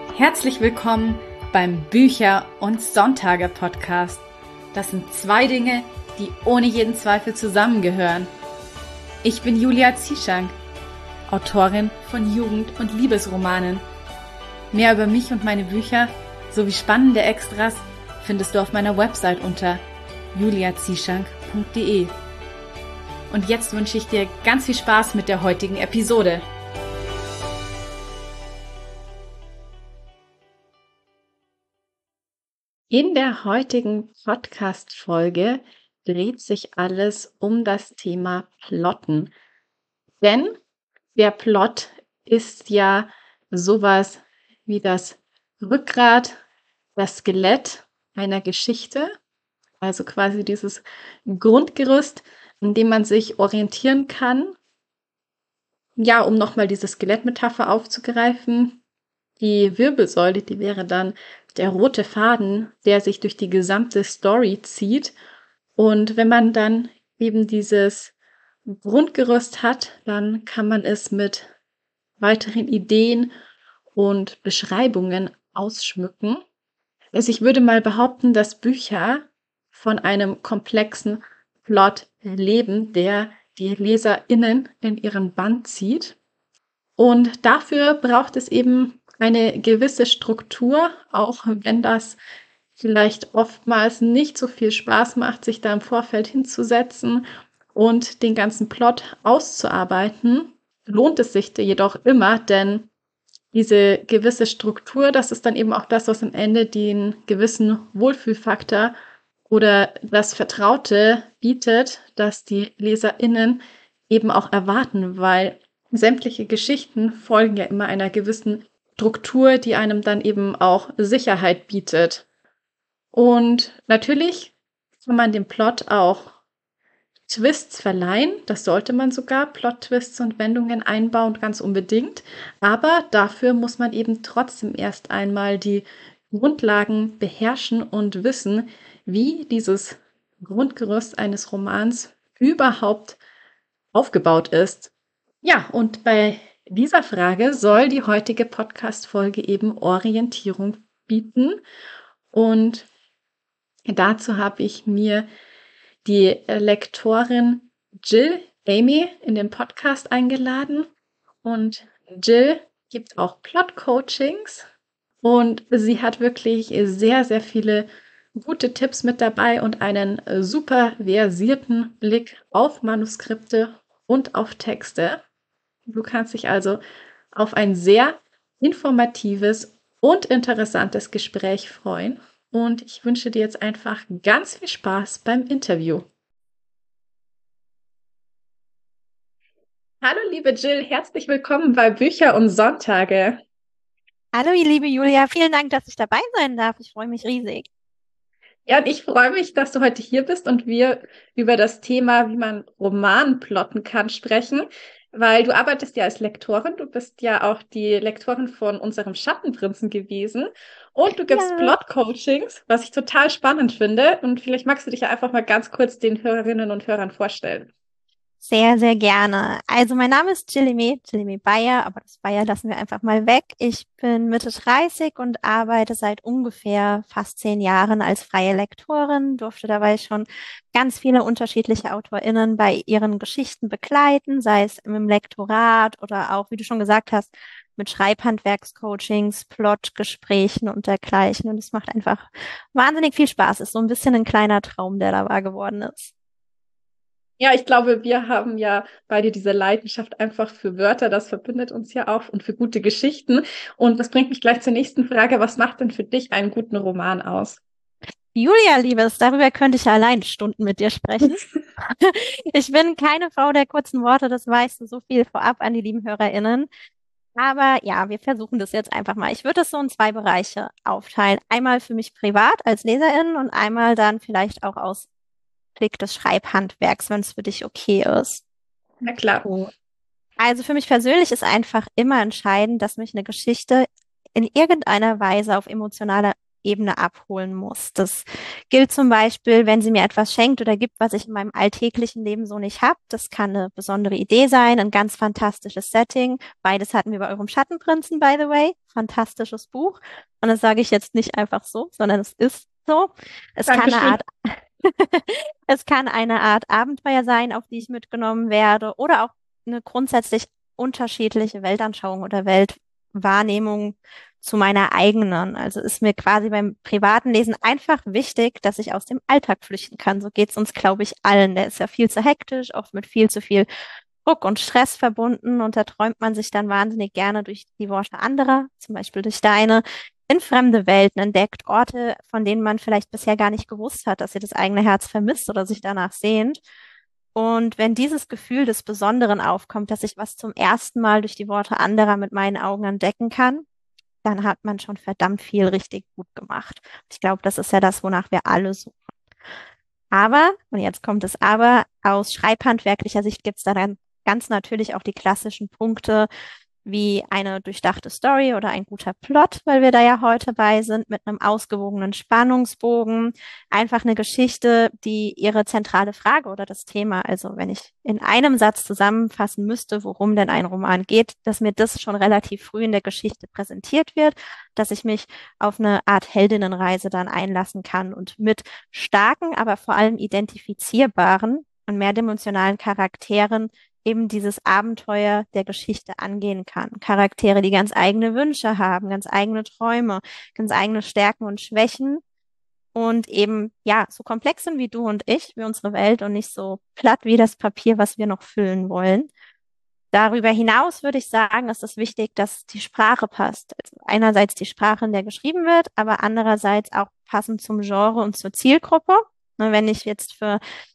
Herzlich willkommen beim Bücher- und Sonntage-Podcast. Das sind zwei Dinge, die ohne jeden Zweifel zusammengehören. Ich bin Julia Zieschank, Autorin von Jugend- und Liebesromanen. Mehr über mich und meine Bücher sowie spannende Extras findest du auf meiner Website unter juliazieschank.de. Und jetzt wünsche ich dir ganz viel Spaß mit der heutigen Episode. In der heutigen Podcast-Folge dreht sich alles um das Thema Plotten. Denn der Plot ist ja sowas wie das Rückgrat, das Skelett einer Geschichte, also quasi dieses Grundgerüst, an dem man sich orientieren kann. Ja, um nochmal diese Skelettmetapher aufzugreifen, die Wirbelsäule, die wäre dann der rote Faden, der sich durch die gesamte Story zieht. Und wenn man dann eben dieses Grundgerüst hat, dann kann man es mit weiteren Ideen und Beschreibungen ausschmücken. Also ich würde mal behaupten, dass Bücher von einem komplexen Plot leben, der die LeserInnen in ihren Bann zieht. Und dafür braucht es eben eine gewisse Struktur, auch wenn das vielleicht oftmals nicht so viel Spaß macht, sich da im Vorfeld hinzusetzen und den ganzen Plot auszuarbeiten, lohnt es sich jedoch immer, denn diese gewisse Struktur, das ist dann eben auch das, was am Ende den gewissen Wohlfühlfaktor oder das Vertraute bietet, das die LeserInnen eben auch erwarten, weil sämtliche Geschichten folgen ja immer einer gewissen Struktur, die einem dann eben auch Sicherheit bietet. Und natürlich kann man dem Plot auch Twists verleihen. Das sollte man sogar, Plot-Twists und Wendungen einbauen, ganz unbedingt. Aber dafür muss man eben trotzdem erst einmal die Grundlagen beherrschen und wissen, wie dieses Grundgerüst eines Romans überhaupt aufgebaut ist. Ja, und bei dieser Frage soll die heutige Podcast-Folge eben Orientierung bieten. Und dazu habe ich mir die Lektorin Jill Amy in den Podcast eingeladen. Und Jill gibt auch Plot-Coachings. Und sie hat wirklich sehr, sehr viele gute Tipps mit dabei und einen super versierten Blick auf Manuskripte und auf Texte. Du kannst dich also auf ein sehr informatives und interessantes Gespräch freuen. Und ich wünsche dir jetzt einfach ganz viel Spaß beim Interview. Hallo, liebe Jill, herzlich willkommen bei Bücher und Sonntage. Hallo, ihr liebe Julia, vielen Dank, dass ich dabei sein darf. Ich freue mich riesig. Ja, und ich freue mich, dass du heute hier bist und wir über das Thema, wie man Roman plotten kann, sprechen, weil du arbeitest ja als Lektorin. Du bist ja auch die Lektorin von unserem Schattenprinzen gewesen und du gibst Ja, Plot-Coachings, was ich total spannend finde. Und vielleicht magst du dich ja einfach mal ganz kurz den Hörerinnen und Hörern vorstellen. sehr, sehr gerne. Also, mein Name ist Jillime Bayer, aber das Bayer lassen wir einfach mal weg. Ich bin Mitte 30 und arbeite seit ungefähr fast 10 Jahren als freie Lektorin, durfte dabei schon ganz viele unterschiedliche AutorInnen bei ihren Geschichten begleiten, sei es im Lektorat oder auch, wie du schon gesagt hast, mit Schreibhandwerkscoachings, Plotgesprächen und dergleichen. Und es macht einfach wahnsinnig viel Spaß. Ist so ein bisschen ein kleiner Traum, der da wahr geworden ist. Ja, ich glaube, wir haben ja beide diese Leidenschaft einfach für Wörter. Das verbindet uns ja auch und für gute Geschichten. Und das bringt mich gleich zur nächsten Frage. Was macht denn für dich einen guten Roman aus? Julia, Liebes, darüber könnte ich ja allein Stunden mit dir sprechen. Ich bin keine Frau der kurzen Worte, das weißt du, so viel vorab an die lieben HörerInnen. Aber ja, wir versuchen das jetzt einfach mal. Ich würde es so in zwei Bereiche aufteilen. Einmal für mich privat als Leserin und einmal dann vielleicht auch aus Blick des Schreibhandwerks, wenn es für dich okay ist. Na klar. Gut. Also für mich persönlich ist einfach immer entscheidend, dass mich eine Geschichte in irgendeiner Weise auf emotionaler Ebene abholen muss. Das gilt zum Beispiel, wenn sie mir etwas schenkt oder gibt, was ich in meinem alltäglichen Leben so nicht habe. Das kann eine besondere Idee sein, ein ganz fantastisches Setting. Beides hatten wir bei eurem Schattenprinzen, by the way. Fantastisches Buch. Und das sage ich jetzt nicht einfach so, sondern es ist so. Es kann eine Dankeschön. Art, es kann eine Art Abenteuer sein, auf die ich mitgenommen werde, oder auch eine grundsätzlich unterschiedliche Weltanschauung oder Weltwahrnehmung zu meiner eigenen. Also ist mir quasi beim privaten Lesen einfach wichtig, dass ich aus dem Alltag flüchten kann. So geht's uns, glaube ich, allen. Der ist ja viel zu hektisch, oft mit viel zu viel Druck und Stress verbunden, und da träumt man sich dann wahnsinnig gerne durch die Worte anderer, zum Beispiel durch deine, in fremde Welten, entdeckt Orte, von denen man vielleicht bisher gar nicht gewusst hat, dass sie das eigene Herz vermisst oder sich danach sehnt. Und wenn dieses Gefühl des Besonderen aufkommt, dass ich was zum ersten Mal durch die Worte anderer mit meinen Augen entdecken kann, dann hat man schon verdammt viel richtig gut gemacht. Ich glaube, das ist ja das, wonach wir alle suchen. Aber, und jetzt kommt es aber, aus schreibhandwerklicher Sicht gibt es da dann ganz natürlich auch die klassischen Punkte wie eine durchdachte Story oder ein guter Plot, weil wir da ja heute bei sind, mit einem ausgewogenen Spannungsbogen. Einfach eine Geschichte, die ihre zentrale Frage oder das Thema, also wenn ich in einem Satz zusammenfassen müsste, worum denn ein Roman geht, dass mir das schon relativ früh in der Geschichte präsentiert wird, dass ich mich auf eine Art Heldinnenreise dann einlassen kann und mit starken, aber vor allem identifizierbaren und mehrdimensionalen Charakteren eben dieses Abenteuer der Geschichte angehen kann. Charaktere, die ganz eigene Wünsche haben, ganz eigene Träume, ganz eigene Stärken und Schwächen und eben, ja, so komplex sind wie du und ich, wie unsere Welt, und nicht so platt wie das Papier, was wir noch füllen wollen. Darüber hinaus würde ich sagen, ist es wichtig, dass die Sprache passt. Also einerseits die Sprache, in der geschrieben wird, aber andererseits auch passend zum Genre und zur Zielgruppe. Ne, wenn ich jetzt für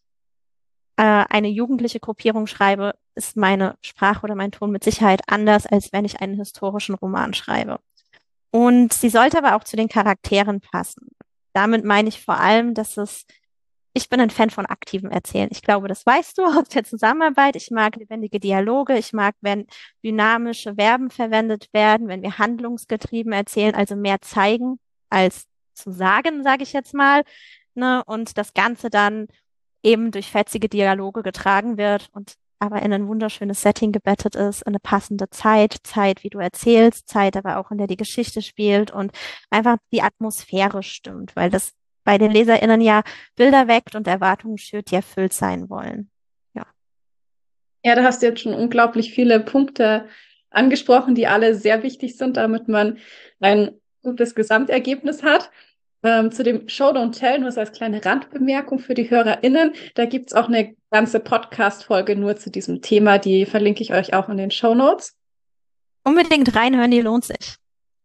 eine jugendliche Gruppierung schreibe, ist meine Sprache oder mein Ton mit Sicherheit anders, als wenn ich einen historischen Roman schreibe. Und sie sollte aber auch zu den Charakteren passen. Damit meine ich vor allem, ich bin ein Fan von aktivem Erzählen. Ich glaube, das weißt du aus der Zusammenarbeit. Ich mag lebendige Dialoge. Ich mag, wenn dynamische Verben verwendet werden, wenn wir handlungsgetrieben erzählen, also mehr zeigen als zu sagen, sage ich jetzt mal. Ne? Und das Ganze dann eben durch fetzige Dialoge getragen wird und aber in ein wunderschönes Setting gebettet ist, in eine passende Zeit, wie du erzählst, Zeit aber auch, in der die Geschichte spielt und einfach die Atmosphäre stimmt, weil das bei den LeserInnen ja Bilder weckt und Erwartungen schürt, die erfüllt sein wollen. Ja. Ja, da hast du jetzt schon unglaublich viele Punkte angesprochen, die alle sehr wichtig sind, damit man ein gutes Gesamtergebnis hat. Zu dem Show Don't Tell, nur so als kleine Randbemerkung für die HörerInnen, da gibt es auch eine ganze Podcast-Folge nur zu diesem Thema, die verlinke ich euch auch in den Shownotes. Unbedingt reinhören, die lohnt sich.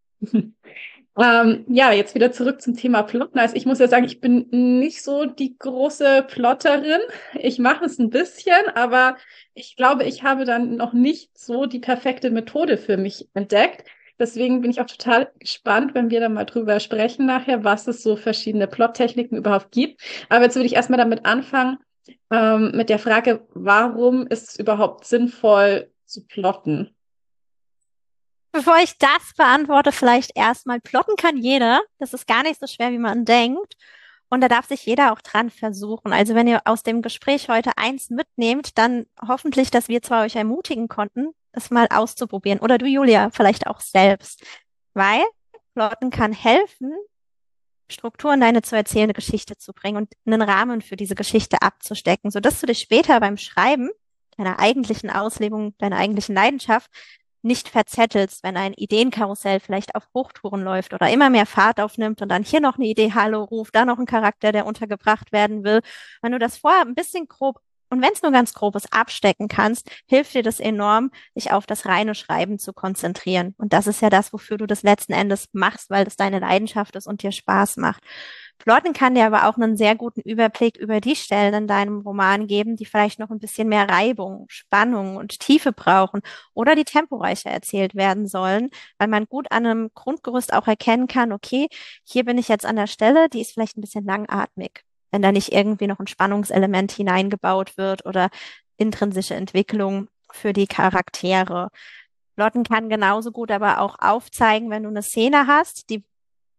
Ja, jetzt wieder zurück zum Thema Plotten. Also ich muss ja sagen, ich bin nicht so die große Plotterin. Ich mache es ein bisschen, aber ich glaube, ich habe dann noch nicht so die perfekte Methode für mich entdeckt. Deswegen bin ich auch total gespannt, wenn wir dann mal drüber sprechen nachher, was es so verschiedene Plottechniken überhaupt gibt. Aber jetzt würde ich erstmal damit anfangen, mit der Frage, warum ist es überhaupt sinnvoll zu plotten? Bevor ich das beantworte, vielleicht erstmal, plotten kann jeder. Das ist gar nicht so schwer, wie man denkt. Und da darf sich jeder auch dran versuchen. Also wenn ihr aus dem Gespräch heute eins mitnehmt, dann hoffentlich, dass wir zwar euch ermutigen konnten, es mal auszuprobieren. Oder du, Julia, vielleicht auch selbst. Weil plotten kann helfen, Struktur in deine zu erzählende Geschichte zu bringen und einen Rahmen für diese Geschichte abzustecken, sodass du dich später beim Schreiben deiner eigentlichen Auslebung, deiner eigentlichen Leidenschaft nicht verzettelst, wenn ein Ideenkarussell vielleicht auf Hochtouren läuft oder immer mehr Fahrt aufnimmt und dann hier noch eine Idee Hallo ruft, da noch ein Charakter, der untergebracht werden will. Wenn du das vorher ein bisschen grob, und wenn es nur ganz grob ist, abstecken kannst, hilft dir das enorm, dich auf das reine Schreiben zu konzentrieren. Und das ist ja das, wofür du das letzten Endes machst, weil das deine Leidenschaft ist und dir Spaß macht. Plotten kann dir aber auch einen sehr guten Überblick über die Stellen in deinem Roman geben, die vielleicht noch ein bisschen mehr Reibung, Spannung und Tiefe brauchen oder die temporeicher erzählt werden sollen, weil man gut an einem Grundgerüst auch erkennen kann, okay, hier bin ich jetzt an der Stelle, die ist vielleicht ein bisschen langatmig, wenn da nicht irgendwie noch ein Spannungselement hineingebaut wird oder intrinsische Entwicklung für die Charaktere. Plotten kann genauso gut aber auch aufzeigen, wenn du eine Szene hast, die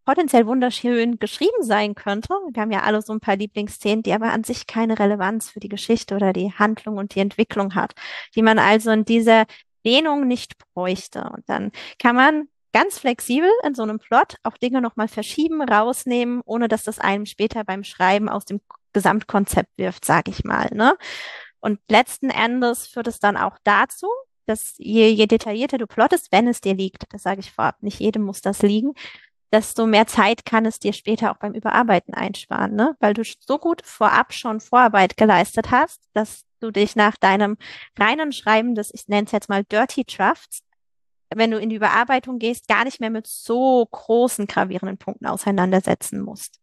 potenziell wunderschön geschrieben sein könnte. Wir haben ja alle so ein paar Lieblingsszenen, die aber an sich keine Relevanz für die Geschichte oder die Handlung und die Entwicklung hat, die man also in dieser Dehnung nicht bräuchte. Und dann kann man ganz flexibel in so einem Plot auch Dinge nochmal verschieben, rausnehmen, ohne dass das einem später beim Schreiben aus dem Gesamtkonzept wirft, sage ich mal, ne? Und letzten Endes führt es dann auch dazu, dass je detaillierter du plottest, wenn es dir liegt, das sage ich vorab, nicht jedem muss das liegen, desto mehr Zeit kann es dir später auch beim Überarbeiten einsparen, ne? Weil du so gut vorab schon Vorarbeit geleistet hast, dass du dich nach deinem reinen Schreiben des, ich nenne es jetzt mal Dirty Drafts, wenn du in die Überarbeitung gehst, gar nicht mehr mit so großen gravierenden Punkten auseinandersetzen musst.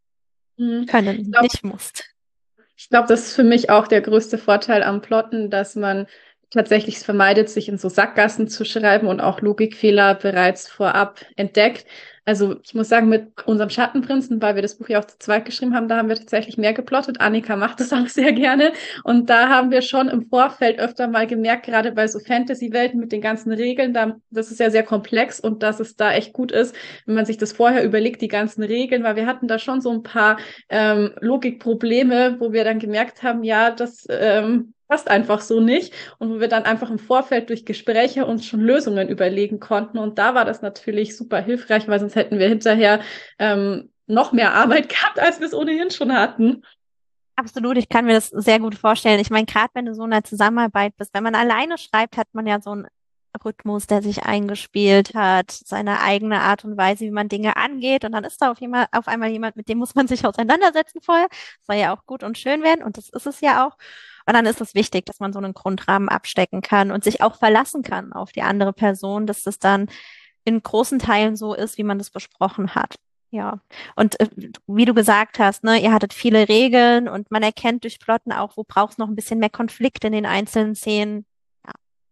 Ich Können, glaube, nicht musst. Ich glaube, das ist für mich auch der größte Vorteil am Plotten, dass man tatsächlich es vermeidet, sich in so Sackgassen zu schreiben und auch Logikfehler bereits vorab entdeckt. Also ich muss sagen, mit unserem Schattenprinzen, weil wir das Buch ja auch zu zweit geschrieben haben, da haben wir tatsächlich mehr geplottet. Annika macht das auch sehr gerne. Und da haben wir schon im Vorfeld öfter mal gemerkt, gerade bei so Fantasy-Welten mit den ganzen Regeln, das ist ja sehr komplex und dass es da echt gut ist, wenn man sich das vorher überlegt, die ganzen Regeln, weil wir hatten da schon so ein paar Logikprobleme, wo wir dann gemerkt haben, ja, das passt einfach so nicht und wo wir dann einfach im Vorfeld durch Gespräche uns schon Lösungen überlegen konnten. Und da war das natürlich super hilfreich, weil sonst hätten wir hinterher noch mehr Arbeit gehabt, als wir es ohnehin schon hatten. Absolut, ich kann mir das sehr gut vorstellen. Ich meine, gerade wenn du so in einer Zusammenarbeit bist, wenn man alleine schreibt, hat man ja so einen Rhythmus, der sich eingespielt hat, seine eigene Art und Weise, wie man Dinge angeht. Und dann ist da auf einmal jemand, mit dem muss man sich auseinandersetzen vorher. Das soll ja auch gut und schön werden und das ist es ja auch. Und dann ist es wichtig, dass man so einen Grundrahmen abstecken kann und sich auch verlassen kann auf die andere Person, dass das dann in großen Teilen so ist, wie man das besprochen hat. Ja, und wie du gesagt hast, ne, ihr hattet viele Regeln und man erkennt durch Plotten auch, wo braucht es noch ein bisschen mehr Konflikt in den einzelnen Szenen. Ja,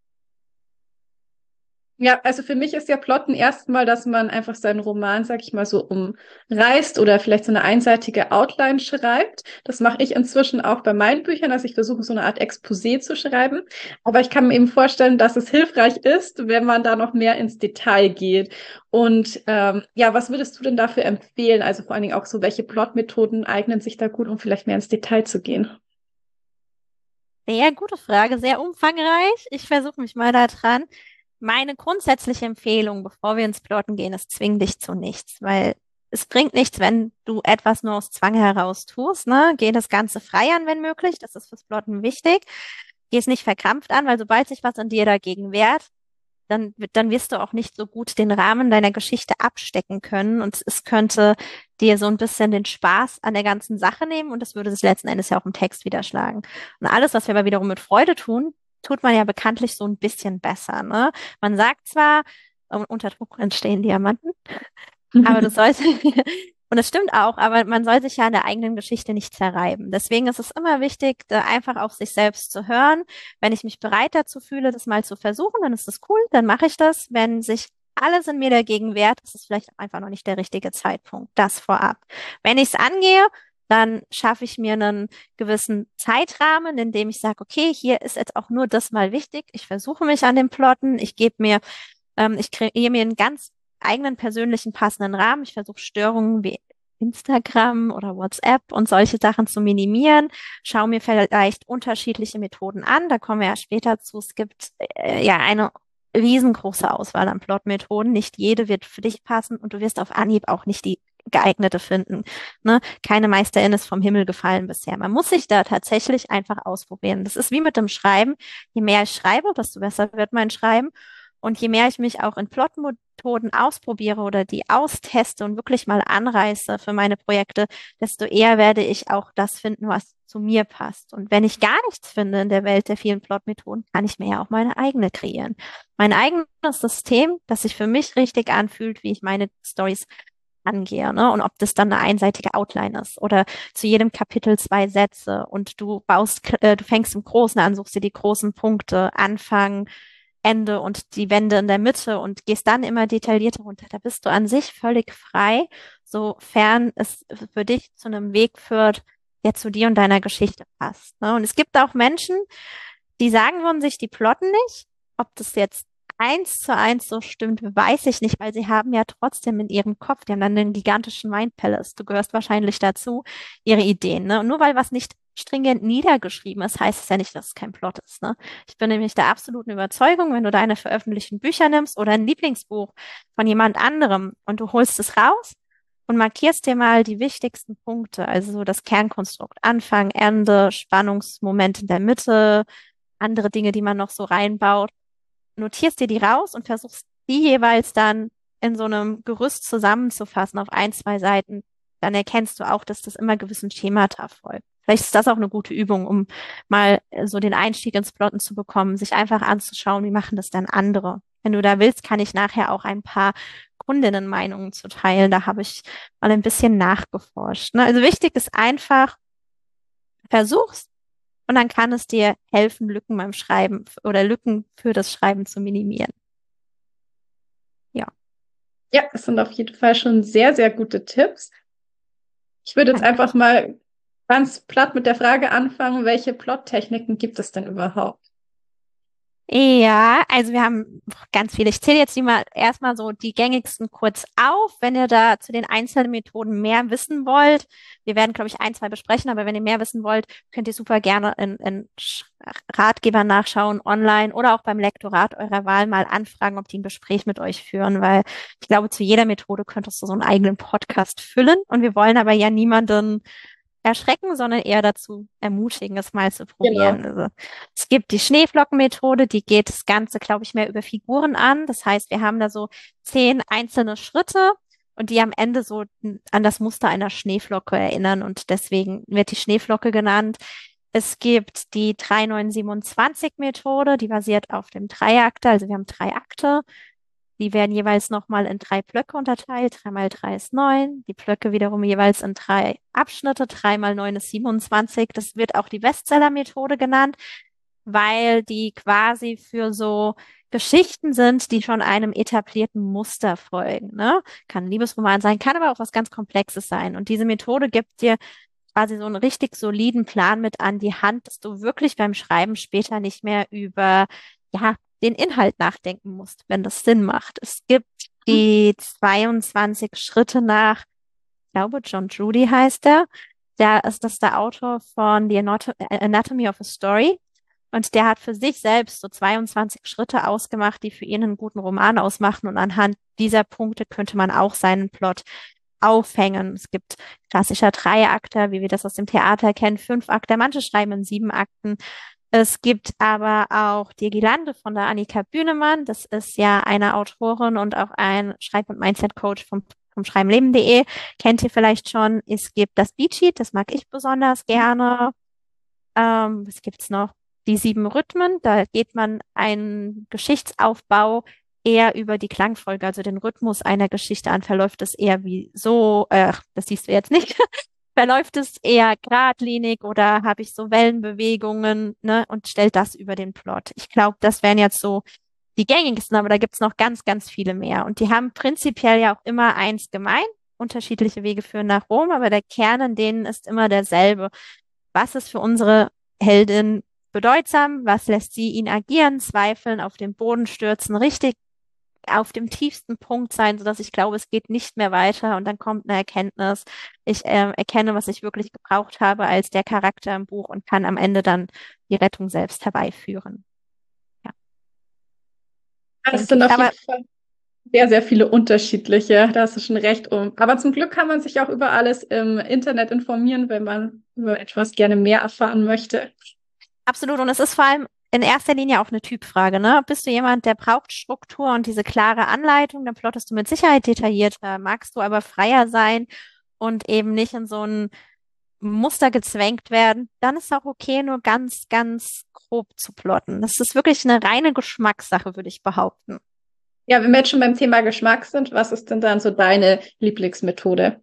Ja, also für mich ist ja Plotten erstmal, dass man einfach seinen Roman, sag ich mal, so umreißt oder vielleicht so eine einseitige Outline schreibt. Das mache ich inzwischen auch bei meinen Büchern, also ich versuche so eine Art Exposé zu schreiben. Aber ich kann mir eben vorstellen, dass es hilfreich ist, wenn man da noch mehr ins Detail geht. Und ja, was würdest du denn dafür empfehlen? Also vor allen Dingen auch so, welche Plotmethoden eignen sich da gut, um vielleicht mehr ins Detail zu gehen? sehr gute Frage, sehr umfangreich. Ich versuche mich mal da dran. Meine grundsätzliche Empfehlung, bevor wir ins Plotten gehen, ist, zwing dich zu nichts, weil es bringt nichts, wenn du etwas nur aus Zwang heraus tust, ne? Geh das Ganze frei an, wenn möglich. Das ist fürs Plotten wichtig. Geh es nicht verkrampft an, weil sobald sich was an dir dagegen wehrt, dann wirst du auch nicht so gut den Rahmen deiner Geschichte abstecken können und es könnte dir so ein bisschen den Spaß an der ganzen Sache nehmen und das würde sich letzten Endes ja auch im Text widerschlagen. Und alles, was wir aber wiederum mit Freude tun, tut man ja bekanntlich so ein bisschen besser, ne? Man sagt zwar, unter Druck entstehen Diamanten, aber du sollst, und es stimmt auch, aber man soll sich ja an der eigenen Geschichte nicht zerreiben. Deswegen ist es immer wichtig, da einfach auf sich selbst zu hören. Wenn ich mich bereit dazu fühle, das mal zu versuchen, dann ist das cool, dann mache ich das. Wenn sich alles in mir dagegen wehrt, ist es vielleicht einfach noch nicht der richtige Zeitpunkt. Das vorab. Wenn ich es angehe, dann schaffe ich mir einen gewissen Zeitrahmen, in dem ich sage, okay, hier ist jetzt auch nur das mal wichtig. Ich versuche mich an den Plotten, ich kreiere mir einen ganz eigenen persönlichen passenden Rahmen. Ich versuche Störungen wie Instagram oder WhatsApp und solche Sachen zu minimieren. Schau mir vielleicht unterschiedliche Methoden an. Da kommen wir ja später zu. Es gibt ja eine riesengroße Auswahl an Plotmethoden. Nicht jede wird für dich passen und du wirst auf Anhieb auch nicht die geeignete finden. Ne? Keine Meisterin ist vom Himmel gefallen bisher. Man muss sich da tatsächlich einfach ausprobieren. Das ist wie mit dem Schreiben. Je mehr ich schreibe, desto besser wird mein Schreiben. Und je mehr ich mich auch in Plotmethoden ausprobiere oder die austeste und wirklich mal anreiße für meine Projekte, desto eher werde ich auch das finden, was zu mir passt. Und wenn ich gar nichts finde in der Welt der vielen Plotmethoden, kann ich mir ja auch meine eigene kreieren. Mein eigenes System, das sich für mich richtig anfühlt, wie ich meine Stories angehe, ne? Und ob das dann eine einseitige Outline ist oder zu jedem Kapitel 2 Sätze und du fängst im Großen an, suchst dir die großen Punkte, Anfang, Ende und die Wände in der Mitte und gehst dann immer detaillierter runter. Da bist du an sich völlig frei, sofern es für dich zu einem Weg führt, der zu dir und deiner Geschichte passt. Ne? Und es gibt auch Menschen, die sagen von sich, die plotten nicht, ob das jetzt 1:1 so stimmt, weiß ich nicht, weil sie haben ja trotzdem in ihrem Kopf, die haben dann einen gigantischen Mind Palace, du gehörst wahrscheinlich dazu, ihre Ideen, ne? Und nur weil was nicht stringent niedergeschrieben ist, heißt es ja nicht, dass es kein Plot ist, ne? Ich bin nämlich der absoluten Überzeugung, wenn du deine veröffentlichten Bücher nimmst oder ein Lieblingsbuch von jemand anderem und du holst es raus und markierst dir mal die wichtigsten Punkte, also so das Kernkonstrukt, Anfang, Ende, Spannungsmoment in der Mitte, andere Dinge, die man noch so reinbaut, notierst dir die raus und versuchst die jeweils dann in so einem Gerüst zusammenzufassen auf ein, zwei Seiten, dann erkennst du auch, dass das immer gewissen Schemata folgt. Vielleicht ist das auch eine gute Übung, um mal so den Einstieg ins Plotten zu bekommen, sich einfach anzuschauen, wie machen das dann andere. Wenn du da willst, kann ich nachher auch ein paar Kundinnenmeinungen zu teilen. Da habe ich mal ein bisschen nachgeforscht. Ne? Also wichtig ist einfach, versuch's und dann kann es dir helfen, Lücken beim Schreiben oder Lücken für das Schreiben zu minimieren. Ja. Ja, das sind auf jeden Fall schon sehr, sehr gute Tipps. Ich würde jetzt Danke. einfach mal ganz platt mit der Frage anfangen, welche Plottechniken gibt es denn überhaupt? Ja, also wir haben ganz viele. Ich zähle jetzt die mal erstmal so die gängigsten kurz auf, wenn ihr da zu den einzelnen Methoden mehr wissen wollt. Wir werden, glaube ich, ein, zwei besprechen, aber wenn ihr mehr wissen wollt, könnt ihr super gerne in Ratgebern nachschauen, online oder auch beim Lektorat eurer Wahl mal anfragen, ob die ein Gespräch mit euch führen, weil ich glaube, zu jeder Methode könntest du so einen eigenen Podcast füllen und wir wollen aber ja niemanden erschrecken, sondern eher dazu ermutigen, es mal zu Genau. probieren. Also, es gibt die Schneeflockenmethode, die geht das Ganze, glaube ich, mehr über Figuren an. Das heißt, wir haben da so 10 einzelne Schritte und die am Ende so an das Muster einer Schneeflocke erinnern und deswegen wird die Schneeflocke genannt. Es gibt die 3-9-27-Methode, die basiert auf dem Dreiakter. Also wir haben 3 Akte. Die werden jeweils nochmal in 3 Blöcke unterteilt. 3 mal 3 ist 9. Die Blöcke wiederum jeweils in 3 Abschnitte. 3 mal 9 ist 27. Das wird auch die Bestseller-Methode genannt, weil die quasi für so Geschichten sind, die schon einem etablierten Muster folgen. Ne? Kann ein Liebesroman sein, kann aber auch was ganz Komplexes sein. Und diese Methode gibt dir quasi so einen richtig soliden Plan mit an die Hand, dass du wirklich beim Schreiben später nicht mehr über, ja, den Inhalt nachdenken musst, wenn das Sinn macht. Es gibt die 22 Schritte nach, ich glaube, John Drudy heißt er. Der ist das der Autor von The Anatomy of a Story. Und der hat für sich selbst so 22 Schritte ausgemacht, die für ihn einen guten Roman ausmachen. Und anhand dieser Punkte könnte man auch seinen Plot aufhängen. Es gibt klassischer Dreiakter, wie wir das aus dem Theater kennen, 5 Akter. Manche schreiben in 7 Akten. Es gibt aber auch Die Girlande von der Annika Bühnemann. Das ist ja eine Autorin und auch ein Schreib- und Mindset-Coach vom schreibenleben.de. Kennt ihr vielleicht schon. Es gibt das Beat Sheet, das mag ich besonders gerne. Was gibt's noch? Die 7 Rhythmen. Da geht man einen Geschichtsaufbau eher über die Klangfolge, also den Rhythmus einer Geschichte an. Verläuft es eher wie so, das siehst du jetzt nicht. Verläuft es eher geradlinig oder habe ich so Wellenbewegungen, ne, und stellt das über den Plot. Ich glaube, das wären jetzt so die gängigsten, aber da gibt's noch ganz, ganz viele mehr. Und die haben prinzipiell ja auch immer eins gemein. Unterschiedliche Wege führen nach Rom, aber der Kern in denen ist immer derselbe. Was ist für unsere Heldin bedeutsam? Was lässt sie ihn agieren, zweifeln, auf den Boden stürzen, richtig auf dem tiefsten Punkt sein, sodass ich glaube, es geht nicht mehr weiter und dann kommt eine Erkenntnis. Ich erkenne, was ich wirklich gebraucht habe als der Charakter im Buch und kann am Ende dann die Rettung selbst herbeiführen. Ja, Das denke sind ich. auf Aber jeden Fall sehr, sehr viele unterschiedliche. Da hast du schon recht um. Aber zum Glück kann man sich auch über alles im Internet informieren, wenn man über etwas gerne mehr erfahren möchte. absolut. Und es ist vor allem in erster Linie auch eine Typfrage, ne? Bist du jemand, der braucht Struktur und diese klare Anleitung, dann plottest du mit Sicherheit detaillierter. Magst du aber freier sein und eben nicht in so ein Muster gezwängt werden, dann ist auch okay, nur ganz, ganz grob zu plotten. Das ist wirklich eine reine Geschmackssache, würde ich behaupten. Ja, wenn wir jetzt schon beim Thema Geschmack sind, was ist denn dann so deine Lieblingsmethode?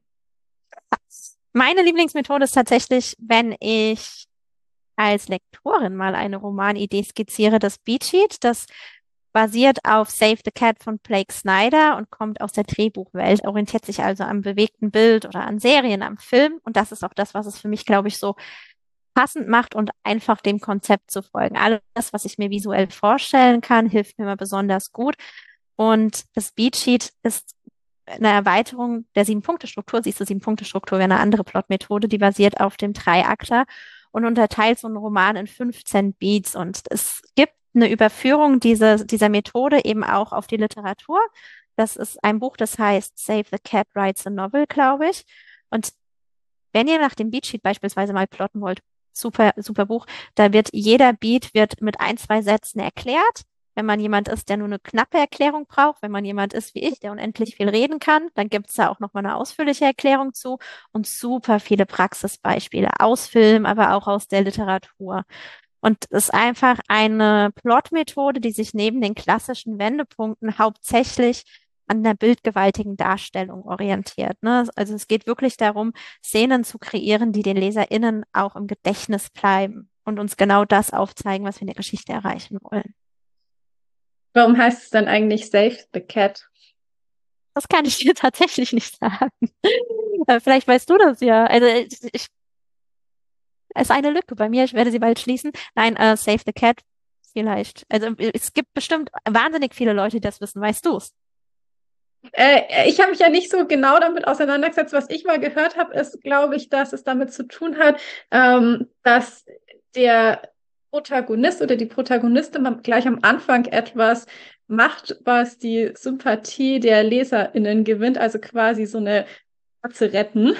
Meine Lieblingsmethode ist tatsächlich, wenn ich als Lektorin mal eine Romanidee skizziere, das Beat Sheet. Das basiert auf Save the Cat von Blake Snyder und kommt aus der Drehbuchwelt, orientiert sich also am bewegten Bild oder an Serien, am Film. Und das ist auch das, was es für mich, glaube ich, so passend macht und einfach dem Konzept zu folgen. Alles, was ich mir visuell vorstellen kann, hilft mir immer besonders gut. Und das Beatsheet ist eine Erweiterung der Sieben-Punkte-Struktur. Siehst du, Sieben-Punkte-Struktur wäre eine andere Plotmethode, die basiert auf dem Dreiakter und unterteilt so einen Roman in 15 Beats. Und es gibt eine Überführung dieser Methode eben auch auf die Literatur. Das ist ein Buch, das heißt Save the Cat Writes a Novel, glaube ich. Und wenn ihr nach dem Beatsheet beispielsweise mal plotten wollt, super, super Buch, da wird jeder Beat wird mit ein, zwei Sätzen erklärt. Wenn man jemand ist, der nur eine knappe Erklärung braucht, wenn man jemand ist wie ich, der unendlich viel reden kann, dann gibt's da auch nochmal eine ausführliche Erklärung zu und super viele Praxisbeispiele aus Film, aber auch aus der Literatur. Und es ist einfach eine Plotmethode, die sich neben den klassischen Wendepunkten hauptsächlich an der bildgewaltigen Darstellung orientiert. Ne? Also es geht wirklich darum, Szenen zu kreieren, die den LeserInnen auch im Gedächtnis bleiben und uns genau das aufzeigen, was wir in der Geschichte erreichen wollen. Warum heißt es dann eigentlich Save the Cat? Das kann ich dir tatsächlich nicht sagen. Vielleicht weißt du das ja. Also es ist eine Lücke bei mir. Ich werde sie bald schließen. Nein, Save the Cat vielleicht. Also es gibt bestimmt wahnsinnig viele Leute, die das wissen. Weißt du's? Ich habe mich ja nicht so genau damit auseinandergesetzt. Was ich mal gehört habe, ist, glaube ich, dass es damit zu tun hat, dass der Protagonist oder die Protagonistin gleich am Anfang etwas macht, was die Sympathie der LeserInnen gewinnt, also quasi so eine Katze retten.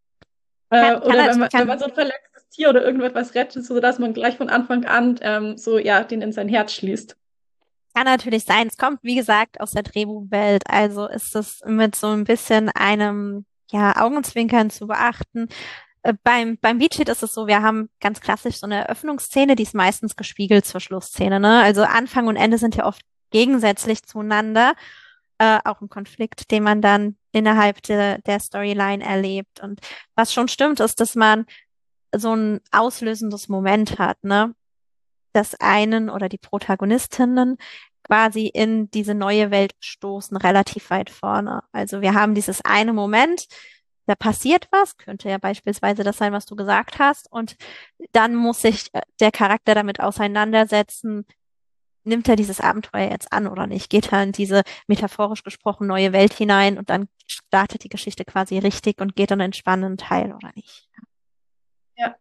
Oder wenn man so ein verletztes Tier oder irgendetwas rettet, sodass man gleich von Anfang an so ja den in sein Herz schließt. Kann natürlich sein. Es kommt, wie gesagt, aus der Drehbuchwelt. Also ist es mit so ein bisschen einem, ja, Augenzwinkern zu beachten. Beim Beat ist es so, wir haben ganz klassisch so eine Eröffnungsszene, die ist meistens gespiegelt zur Schlussszene, ne? Also Anfang und Ende sind ja oft gegensätzlich zueinander. Auch ein Konflikt, den man dann innerhalb der Storyline erlebt. Und was schon stimmt, ist, dass man so ein auslösendes Moment hat, ne? Das einen oder die Protagonistinnen quasi in diese neue Welt stoßen, relativ weit vorne. Also wir haben dieses eine Moment, da passiert was, könnte ja beispielsweise das sein, was du gesagt hast, und dann muss sich der Charakter damit auseinandersetzen, nimmt er dieses Abenteuer jetzt an oder nicht? Geht er in diese metaphorisch gesprochen neue Welt hinein und dann startet die Geschichte quasi richtig und geht dann in den spannenden Teil oder nicht? Ja.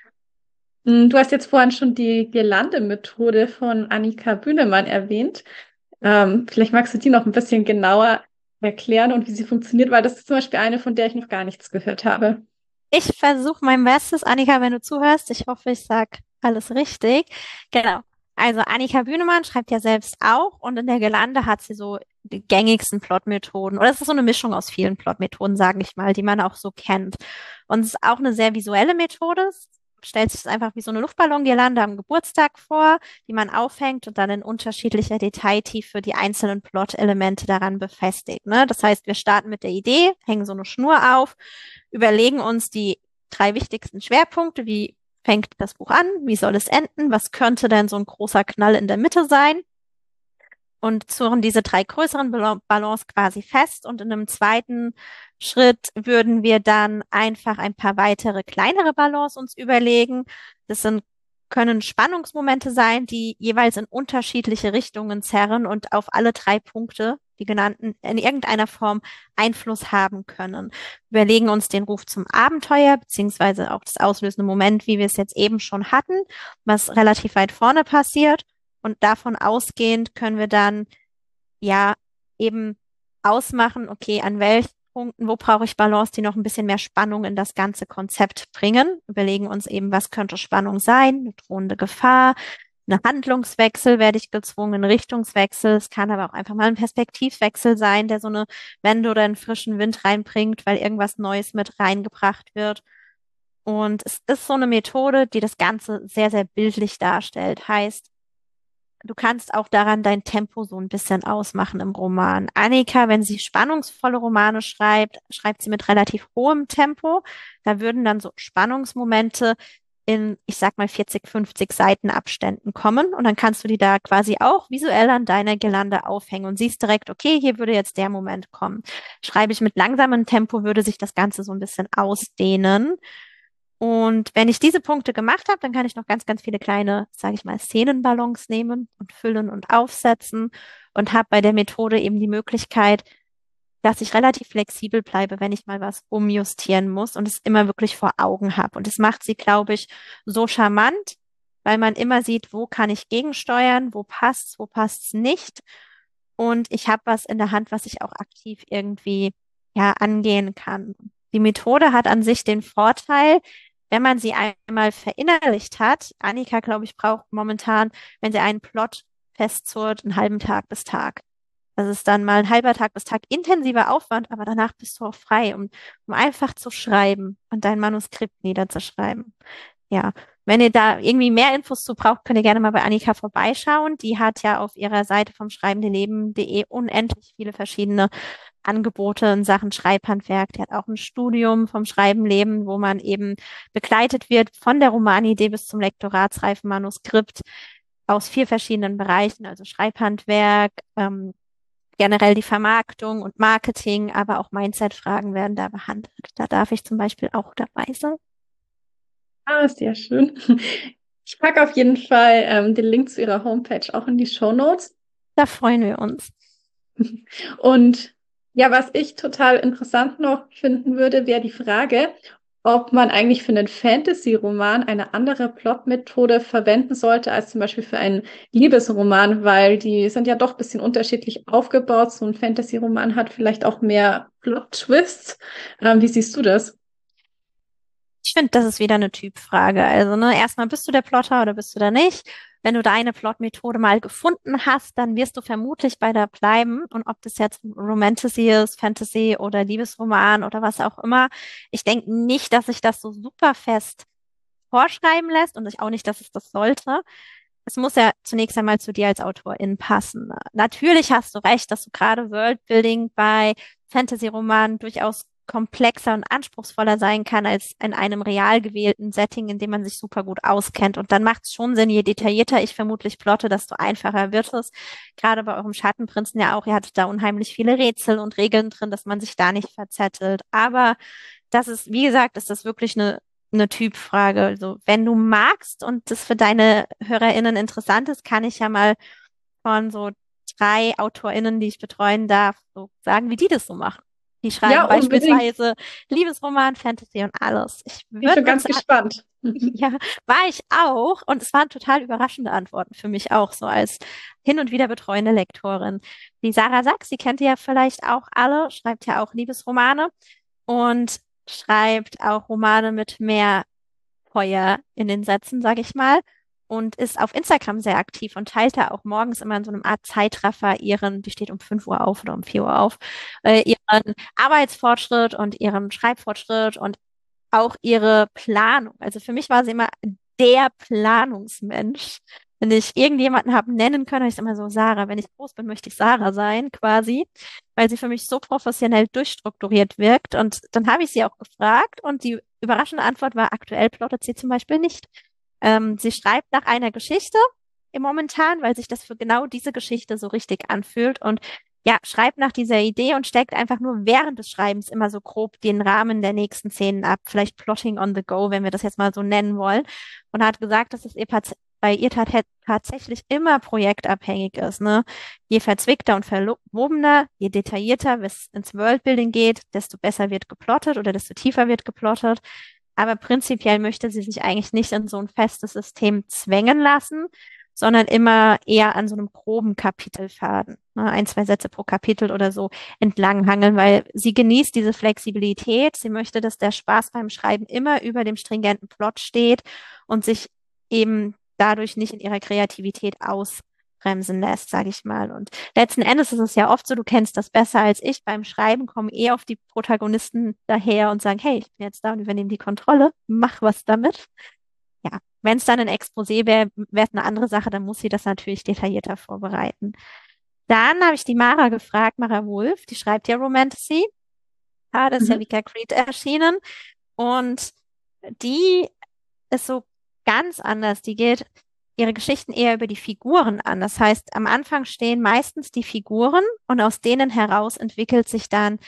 Du hast jetzt vorhin schon die Girlande-Methode von Annika Bühnemann erwähnt. Vielleicht magst du die noch ein bisschen genauer erklären und wie sie funktioniert, weil das ist zum Beispiel eine, von der ich noch gar nichts gehört habe. Ich versuche mein Bestes, Annika, wenn du zuhörst. Ich hoffe, ich sag alles richtig. Genau. Also Annika Bühnemann schreibt ja selbst auch und in der Gelande hat sie so die gängigsten Plotmethoden. Oder es ist so eine Mischung aus vielen Plotmethoden, sage ich mal, die man auch so kennt. Und es ist auch eine sehr visuelle Methode. Es stellt sich das einfach wie so eine Luftballongirlande am Geburtstag vor, die man aufhängt und dann in unterschiedlicher Detailtiefe die einzelnen Plot-Elemente daran befestigt. Ne? Das heißt, wir starten mit der Idee, hängen so eine Schnur auf, überlegen uns die drei wichtigsten Schwerpunkte, wie fängt das Buch an, wie soll es enden, was könnte denn so ein großer Knall in der Mitte sein und zurren diese drei größeren Ballons quasi fest und in einem zweiten Schritt würden wir dann einfach ein paar weitere kleinere Ballons uns überlegen. Das können Spannungsmomente sein, die jeweils in unterschiedliche Richtungen zerren und auf alle drei Punkte, die genannten, in irgendeiner Form Einfluss haben können. Wir überlegen uns den Ruf zum Abenteuer, beziehungsweise auch das auslösende Moment, wie wir es jetzt eben schon hatten, was relativ weit vorne passiert. Und davon ausgehend können wir dann ja eben ausmachen, okay, an welchen Punkten, wo brauche ich Balance, die noch ein bisschen mehr Spannung in das ganze Konzept bringen. Überlegen uns eben, was könnte Spannung sein, eine drohende Gefahr, ein Handlungswechsel werde ich gezwungen, ein Richtungswechsel. Es kann aber auch einfach mal ein Perspektivwechsel sein, der so eine Wende oder einen frischen Wind reinbringt, weil irgendwas Neues mit reingebracht wird. Und es ist so eine Methode, die das Ganze sehr, sehr bildlich darstellt. Heißt, du kannst auch daran dein Tempo so ein bisschen ausmachen im Roman. Annika, wenn sie spannungsvolle Romane schreibt, schreibt sie mit relativ hohem Tempo. Da würden dann so Spannungsmomente in, ich sag mal, 40, 50 Seitenabständen kommen. Und dann kannst du die da quasi auch visuell an deiner Girlande aufhängen und siehst direkt, okay, hier würde jetzt der Moment kommen. Schreibe ich mit langsamem Tempo, würde sich das Ganze so ein bisschen ausdehnen. Und wenn ich diese Punkte gemacht habe, dann kann ich noch ganz, ganz viele kleine, sage ich mal, Szenenballons nehmen und füllen und aufsetzen und habe bei der Methode eben die Möglichkeit, dass ich relativ flexibel bleibe, wenn ich mal was umjustieren muss und es immer wirklich vor Augen habe. Und es macht sie, glaube ich, so charmant, weil man immer sieht, wo kann ich gegensteuern, wo passt's nicht. Und ich habe was in der Hand, was ich auch aktiv irgendwie ja angehen kann. Die Methode hat an sich den Vorteil, wenn man sie einmal verinnerlicht hat. Annika, glaube ich, braucht momentan, wenn sie einen Plot festzurrt, einen halben Tag bis Tag. Das ist dann mal ein halber Tag bis Tag intensiver Aufwand, aber danach bist du auch frei, um einfach zu schreiben und dein Manuskript niederzuschreiben. Ja, wenn ihr da irgendwie mehr Infos zu braucht, könnt ihr gerne mal bei Annika vorbeischauen. Die hat ja auf ihrer Seite vom schreibendeleben.de unendlich viele verschiedene Angebote in Sachen Schreibhandwerk. Die hat auch ein Studium vom Schreibenleben, wo man eben begleitet wird von der Romanidee bis zum lektoratsreifen Manuskript aus 4 verschiedenen Bereichen, also Schreibhandwerk, generell die Vermarktung und Marketing, aber auch Mindset-Fragen werden da behandelt. Da darf ich zum Beispiel auch dabei sein. Ah, sehr schön. Ich packe auf jeden Fall den Link zu Ihrer Homepage auch in die Shownotes. Da freuen wir uns. Und ja, was ich total interessant noch finden würde, wäre die Frage, ob man eigentlich für einen Fantasy-Roman eine andere Plotmethode verwenden sollte als zum Beispiel für einen Liebesroman, weil die sind ja doch ein bisschen unterschiedlich aufgebaut. So ein Fantasy-Roman hat vielleicht auch mehr Plot-Twists. Wie siehst du das? Ich finde, das ist wieder eine Typfrage. Also, ne, erstmal bist du der Plotter oder bist du da nicht? Wenn du deine Plotmethode mal gefunden hast, dann wirst du vermutlich bei der bleiben. Und ob das jetzt Romantasy ist, Fantasy oder Liebesroman oder was auch immer. Ich denke nicht, dass sich das so super fest vorschreiben lässt und ich auch nicht, dass es das sollte. Es muss ja zunächst einmal zu dir als Autorin passen. Natürlich hast du recht, dass du gerade Worldbuilding bei Fantasy-Romanen durchaus komplexer und anspruchsvoller sein kann als in einem real gewählten Setting, in dem man sich super gut auskennt. Und dann macht es schon Sinn, je detaillierter ich vermutlich plotte, desto einfacher wird es. Gerade bei eurem Schattenprinzen ja auch, ihr hattet da unheimlich viele Rätsel und Regeln drin, dass man sich da nicht verzettelt. Aber das ist, wie gesagt, ist das wirklich eine Typfrage. Also, wenn du magst und das für deine HörerInnen interessant ist, kann ich ja mal von so 3 AutorInnen, die ich betreuen darf, so sagen, wie die das so machen. Die Ja, schreiben unbedingt. beispielsweise Liebesroman, Fantasy und alles. Ich Bin würde schon mit ganz sagen, gespannt. ja, war ich auch. Und es waren total überraschende Antworten für mich auch, so als hin und wieder betreuende Lektorin. Die Sarah Sachs, die kennt ihr ja vielleicht auch alle, schreibt ja auch Liebesromane und schreibt auch Romane mit mehr Feuer in den Sätzen, sage ich mal, und ist auf Instagram sehr aktiv und teilt da auch morgens immer in so einem Art Zeitraffer die steht um 5 Uhr auf oder um 4 Uhr auf, ihren Arbeitsfortschritt und ihren Schreibfortschritt und auch ihre Planung. Also für mich war sie immer der Planungsmensch. Wenn ich irgendjemanden habe nennen können, habe ich immer so, Sarah, wenn ich groß bin, möchte ich Sarah sein, quasi, weil sie für mich so professionell durchstrukturiert wirkt. Und dann habe ich sie auch gefragt und die überraschende Antwort war, aktuell plottet sie zum Beispiel nicht. Sie schreibt nach einer Geschichte im Momentan, weil sich das für genau diese Geschichte so richtig anfühlt und ja, schreibt nach dieser Idee und steckt einfach nur während des Schreibens immer so grob den Rahmen der nächsten Szenen ab. Vielleicht Plotting on the go, wenn wir das jetzt mal so nennen wollen. Und hat gesagt, dass es bei ihr tatsächlich immer projektabhängig ist. Ne? Je verzwickter und verwobener, je detaillierter es ins Worldbuilding geht, desto besser wird geplottet oder desto tiefer wird geplottet. Aber prinzipiell möchte sie sich eigentlich nicht in so ein festes System zwängen lassen, sondern immer eher an so einem groben Kapitelfaden, ne, 1, 2 Sätze pro Kapitel oder so entlanghangeln, weil sie genießt diese Flexibilität. Sie möchte, dass der Spaß beim Schreiben immer über dem stringenten Plot steht und sich eben dadurch nicht in ihrer Kreativität ausbremsen lässt, sage ich mal. Und letzten Endes ist es ja oft so, du kennst das besser als ich. Beim Schreiben kommen eher auf die Protagonisten daher und sagen, hey, ich bin jetzt da und übernehme die Kontrolle, mach was damit. Ja, wenn es dann ein Exposé wäre es eine andere Sache, dann muss sie das natürlich detaillierter vorbereiten. Dann habe ich die Mara gefragt, Mara Wolf, die schreibt ja Romantasy. Ah, das ist ja Mhm. Vika Creed erschienen. Und die ist so ganz anders. Die geht ihre Geschichten eher über die Figuren an. Das heißt, am Anfang stehen meistens die Figuren und aus denen heraus entwickelt sich dann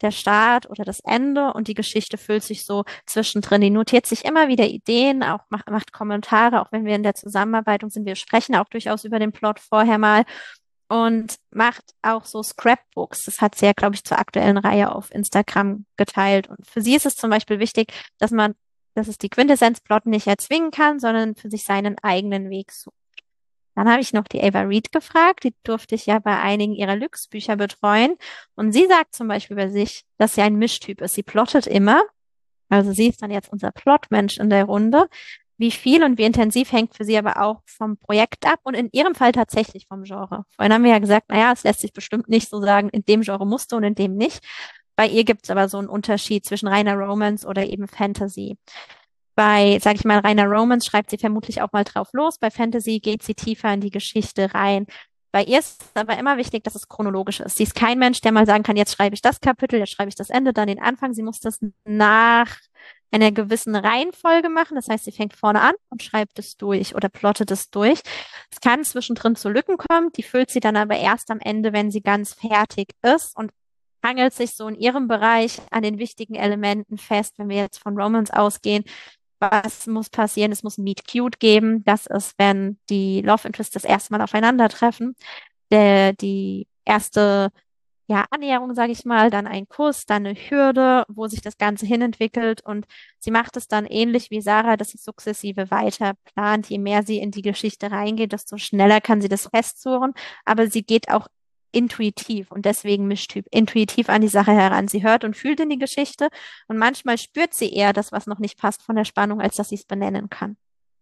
der Start oder das Ende und die Geschichte füllt sich so zwischendrin. Die notiert sich immer wieder Ideen, auch macht Kommentare, auch wenn wir in der Zusammenarbeit sind. Wir sprechen auch durchaus über den Plot vorher mal und macht auch so Scrapbooks. Das hat sie ja, glaube ich, zur aktuellen Reihe auf Instagram geteilt. Und für sie ist es zum Beispiel wichtig, dass es die Quintessenz-Plot nicht erzwingen kann, sondern für sich seinen eigenen Weg sucht. Dann habe ich noch die Ava Reed gefragt, die durfte ich ja bei einigen ihrer Lux-Bücher betreuen. Und sie sagt zum Beispiel über sich, dass sie ein Mischtyp ist. Sie plottet immer, also sie ist dann jetzt unser Plotmensch in der Runde. Wie viel und wie intensiv hängt für sie aber auch vom Projekt ab und in ihrem Fall tatsächlich vom Genre. Vorhin haben wir ja gesagt, naja, es lässt sich bestimmt nicht so sagen, in dem Genre musst du und in dem nicht. Bei ihr gibt es aber so einen Unterschied zwischen reiner Romance oder eben Fantasy. Bei, sag ich mal, reiner Romance schreibt sie vermutlich auch mal drauf los. Bei Fantasy geht sie tiefer in die Geschichte rein. Bei ihr ist es aber immer wichtig, dass es chronologisch ist. Sie ist kein Mensch, der mal sagen kann, jetzt schreibe ich das Kapitel, jetzt schreibe ich das Ende, dann den Anfang. Sie muss das nach einer gewissen Reihenfolge machen. Das heißt, sie fängt vorne an und schreibt es durch oder plottet es durch. Es kann zwischendrin zu Lücken kommen, die füllt sie dann aber erst am Ende, wenn sie ganz fertig ist und hangelt sich so in ihrem Bereich an den wichtigen Elementen fest, wenn wir jetzt von Romance ausgehen. Was muss passieren? Es muss ein Meet Cute geben. Das ist, wenn die Love Interests das erste Mal aufeinandertreffen. Die erste Annäherung, sage ich mal, dann ein Kuss, dann eine Hürde, wo sich das Ganze hinentwickelt. Und sie macht es dann ähnlich wie Sarah, dass sie sukzessive weiter plant. Je mehr sie in die Geschichte reingeht, desto schneller kann sie das festzurren. Aber sie geht auch intuitiv und deswegen Mischtyp, intuitiv an die Sache heran. Sie hört und fühlt in die Geschichte und manchmal spürt sie eher das, was noch nicht passt von der Spannung, als dass sie es benennen kann.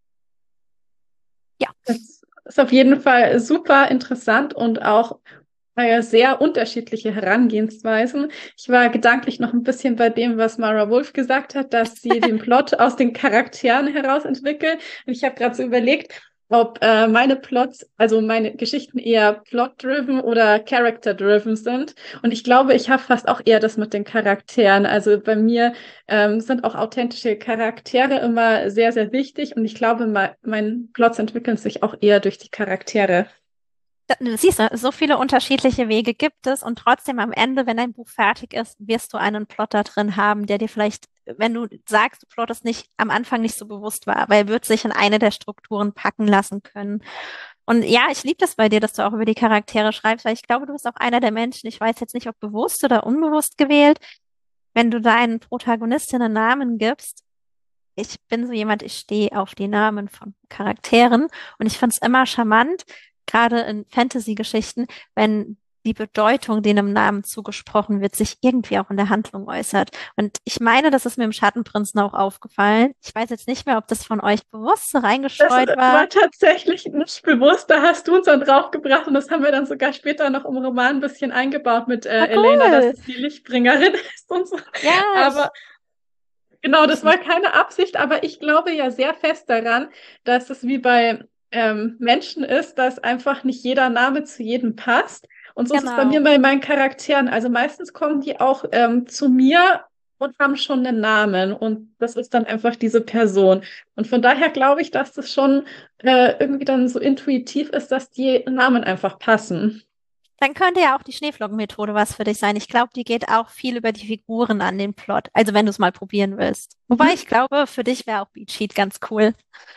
Ja. Das ist auf jeden Fall super interessant und auch sehr unterschiedliche Herangehensweisen. Ich war gedanklich noch ein bisschen bei dem, was Mara Wolf gesagt hat, dass sie den Plot aus den Charakteren heraus entwickelt. Und ich habe gerade so überlegt, ob meine Plots, also meine Geschichten eher plot-driven oder character-driven sind. Und ich glaube, ich habe fast auch eher das mit den Charakteren. Also bei mir sind auch authentische Charaktere immer sehr, sehr wichtig. Und ich glaube, meine Plots entwickeln sich auch eher durch die Charaktere. Du siehst, so viele unterschiedliche Wege gibt es und trotzdem am Ende, wenn dein Buch fertig ist, wirst du einen Plot da drin haben, der dir vielleicht, wenn du sagst, du plottest nicht, am Anfang nicht so bewusst war, aber er wird sich in eine der Strukturen packen lassen können. Und ja, ich liebe das bei dir, dass du auch über die Charaktere schreibst, weil ich glaube, du bist auch einer der Menschen, ich weiß jetzt nicht, ob bewusst oder unbewusst gewählt, wenn du deinen Protagonistinnen Namen gibst. Ich bin so jemand, ich stehe auf die Namen von Charakteren und ich finde es immer charmant, gerade in Fantasy-Geschichten, wenn die Bedeutung, die einem Namen zugesprochen wird, sich irgendwie auch in der Handlung äußert. Und ich meine, das ist mir im Schattenprinzen auch aufgefallen. Ich weiß jetzt nicht mehr, ob das von euch bewusst so Das reingestreut war. war tatsächlich nicht bewusst, da hast du uns dann draufgebracht und das haben wir dann sogar später noch im Roman ein bisschen eingebaut mit Ah, Elena, dass cool. es die Lichtbringerin ist und so. Ja, Aber genau, das ich, war keine Absicht, aber ich glaube ja sehr fest daran, dass es wie bei Menschen ist, dass einfach nicht jeder Name zu jedem passt. Und so ist es bei mir genau. bei meinen Charakteren. Also meistens kommen die auch zu mir und haben schon einen Namen. Und das ist dann einfach diese Person. Und von daher glaube ich, dass das schon irgendwie dann so intuitiv ist, dass die Namen einfach passen. Dann könnte ja auch die Schneeflockenmethode was für dich sein. Ich glaube, die geht auch viel über die Figuren an den Plot. Also wenn du es mal probieren willst. Wobei Mhm. ich glaube, für dich wäre auch Beat Sheet ganz cool.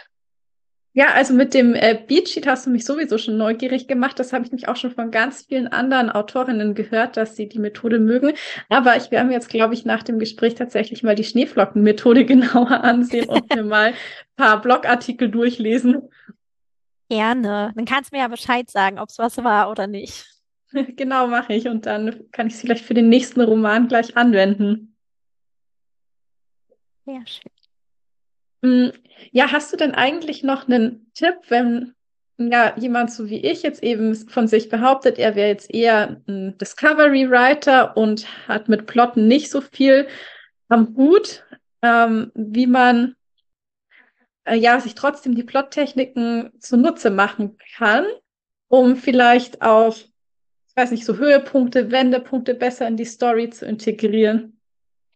Ja, also mit dem Beatsheet hast du mich sowieso schon neugierig gemacht. Das habe ich mich auch schon von ganz vielen anderen Autorinnen gehört, dass sie die Methode mögen. Aber ich werde mir jetzt, glaube ich, nach dem Gespräch tatsächlich mal die Schneeflockenmethode genauer ansehen und mir mal ein paar Blogartikel durchlesen. Gerne. Dann kannst du mir ja Bescheid sagen, ob es was war oder nicht. Genau, mache ich. Und dann kann ich es vielleicht für den nächsten Roman gleich anwenden. Sehr schön. Mm, Ja, hast du denn eigentlich noch einen Tipp, wenn ja jemand so wie ich jetzt eben von sich behauptet, er wäre jetzt eher ein Discovery Writer und hat mit Plotten nicht so viel am Hut, wie man ja sich trotzdem die Plottechniken zunutze machen kann, um vielleicht auch, ich weiß nicht, so Höhepunkte, Wendepunkte besser in die Story zu integrieren?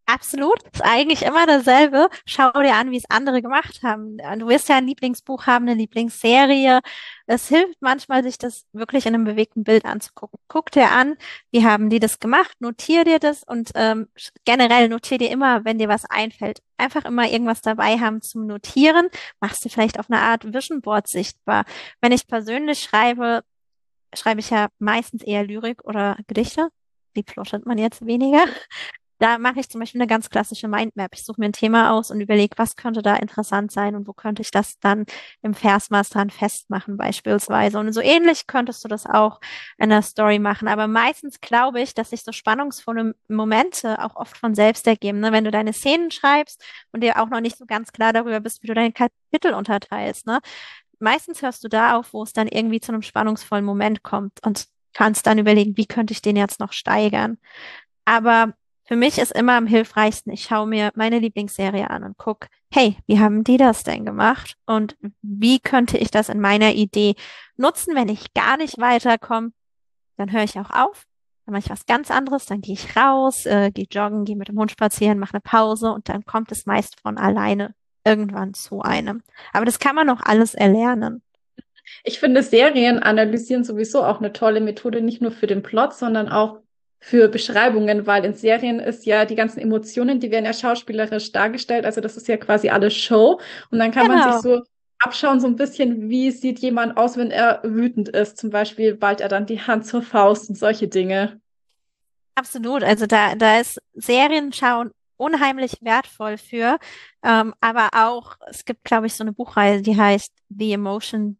Absolut, ist eigentlich immer dasselbe. Schau dir an, wie es andere gemacht haben. Du wirst ja ein Lieblingsbuch haben, eine Lieblingsserie. Es hilft manchmal, sich das wirklich in einem bewegten Bild anzugucken. Guck dir an, wie haben die das gemacht, notier dir das und generell notier dir immer, wenn dir was einfällt. Einfach immer irgendwas dabei haben zum Notieren. Machst du vielleicht auf eine Art Vision Board sichtbar. Wenn ich persönlich schreibe, schreibe ich ja meistens eher Lyrik oder Gedichte. Die plottet man jetzt weniger. Da mache ich zum Beispiel eine ganz klassische Mindmap. Ich suche mir ein Thema aus und überlege, was könnte da interessant sein und wo könnte ich das dann im Versmaß dran festmachen beispielsweise. Und so ähnlich könntest du das auch in der Story machen. Aber meistens glaube ich, dass sich so spannungsvolle Momente auch oft von selbst ergeben. Ne? Wenn du deine Szenen schreibst und dir auch noch nicht so ganz klar darüber bist, wie du deine Kapitel unterteilst. Ne? Meistens hörst du da auf, wo es dann irgendwie zu einem spannungsvollen Moment kommt und kannst dann überlegen, wie könnte ich den jetzt noch steigern. Aber für mich ist immer am hilfreichsten, ich schaue mir meine Lieblingsserie an und guck, hey, wie haben die das denn gemacht? Und wie könnte ich das in meiner Idee nutzen, wenn ich gar nicht weiterkomme? Dann höre ich auch auf, dann mache ich was ganz anderes, dann gehe ich raus, gehe joggen, gehe mit dem Hund spazieren, mache eine Pause und dann kommt es meist von alleine irgendwann zu einem. Aber das kann man auch alles erlernen. Ich finde, Serien analysieren sowieso auch eine tolle Methode, nicht nur für den Plot, sondern auch für Beschreibungen, weil in Serien ist ja die ganzen Emotionen, die werden ja schauspielerisch dargestellt, also das ist ja quasi alles Show und dann kann man sich Genau. so abschauen, so ein bisschen, wie sieht jemand aus, wenn er wütend ist, zum Beispiel ballt er dann die Hand zur Faust und solche Dinge. Absolut. Also da ist Serienschauen unheimlich wertvoll für. Aber auch, es gibt, glaube ich, so eine Buchreihe, die heißt The Emotion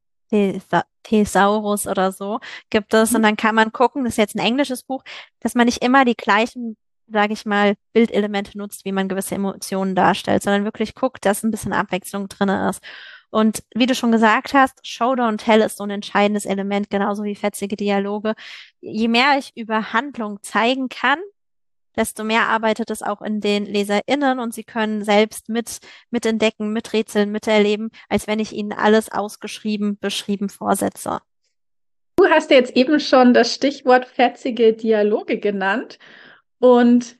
Thesaurus oder so, gibt es. Und Mhm. dann kann man gucken, das ist jetzt ein englisches Buch, dass man nicht immer die gleichen, sage ich mal, Bildelemente nutzt, wie man gewisse Emotionen darstellt, sondern wirklich guckt, dass ein bisschen Abwechslung drin ist. Und wie du schon gesagt hast, Show Don't Tell ist so ein entscheidendes Element, genauso wie fetzige Dialoge. Je mehr ich über Handlung zeigen kann, desto mehr arbeitet es auch in den LeserInnen und sie können selbst mitentdecken, miträtseln, miterleben, als wenn ich ihnen alles ausgeschrieben, beschrieben vorsetze. Du hast ja jetzt eben schon das Stichwort fetzige Dialoge genannt und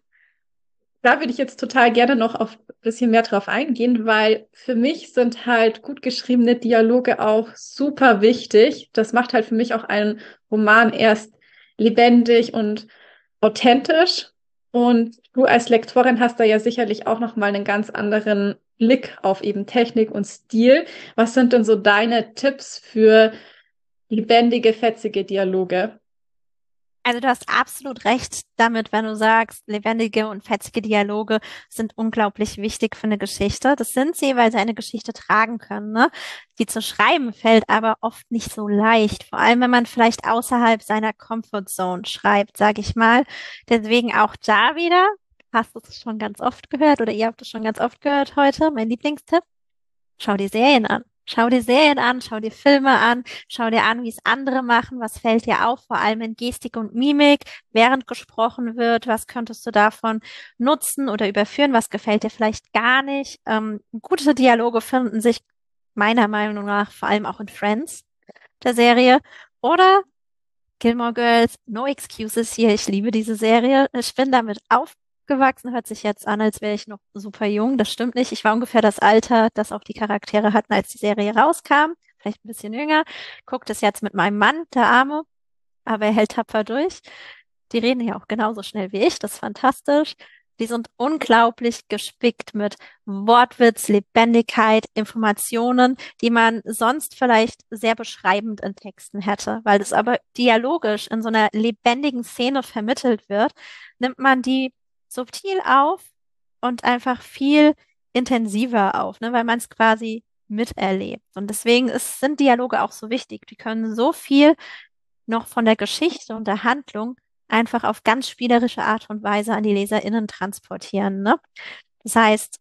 da würde ich jetzt total gerne noch auf ein bisschen mehr drauf eingehen, weil für mich sind halt gut geschriebene Dialoge auch super wichtig. Das macht halt für mich auch einen Roman erst lebendig und authentisch. Und du als Lektorin hast da ja sicherlich auch noch mal einen ganz anderen Blick auf eben Technik und Stil. Was sind denn so deine Tipps für lebendige, fetzige Dialoge? Also du hast absolut recht damit, wenn du sagst, lebendige und fetzige Dialoge sind unglaublich wichtig für eine Geschichte. Das sind sie, weil sie eine Geschichte tragen können, ne? Die zu schreiben fällt aber oft nicht so leicht, vor allem wenn man vielleicht außerhalb seiner Comfortzone schreibt, sage ich mal. Deswegen auch da wieder, hast du es schon ganz oft gehört oder ihr habt es schon ganz oft gehört heute, mein Lieblingstipp. Schau dir Serien an. Schau dir Serien an, schau dir Filme an, schau dir an, wie es andere machen, was fällt dir auf, vor allem in Gestik und Mimik, während gesprochen wird, was könntest du davon nutzen oder überführen, was gefällt dir vielleicht gar nicht. Gute Dialoge finden sich meiner Meinung nach vor allem auch in Friends, der Serie, oder Gilmore Girls, No Excuses hier. Ich liebe diese Serie. Ich bin damit aufgewachsen, hört sich jetzt an, als wäre ich noch super jung. Das stimmt nicht. Ich war ungefähr das Alter, das auch die Charaktere hatten, als die Serie rauskam. Vielleicht ein bisschen jünger. Guckt es jetzt mit meinem Mann, der Arme, aber er hält tapfer durch. Die reden ja auch genauso schnell wie ich. Das ist fantastisch. Die sind unglaublich gespickt mit Wortwitz, Lebendigkeit, Informationen, die man sonst vielleicht sehr beschreibend in Texten hätte. Weil das aber dialogisch in so einer lebendigen Szene vermittelt wird, nimmt man die subtil auf und einfach viel intensiver auf, ne? Weil man es quasi miterlebt. Und deswegen sind Dialoge auch so wichtig. Die können so viel noch von der Geschichte und der Handlung einfach auf ganz spielerische Art und Weise an die LeserInnen transportieren, ne? Das heißt,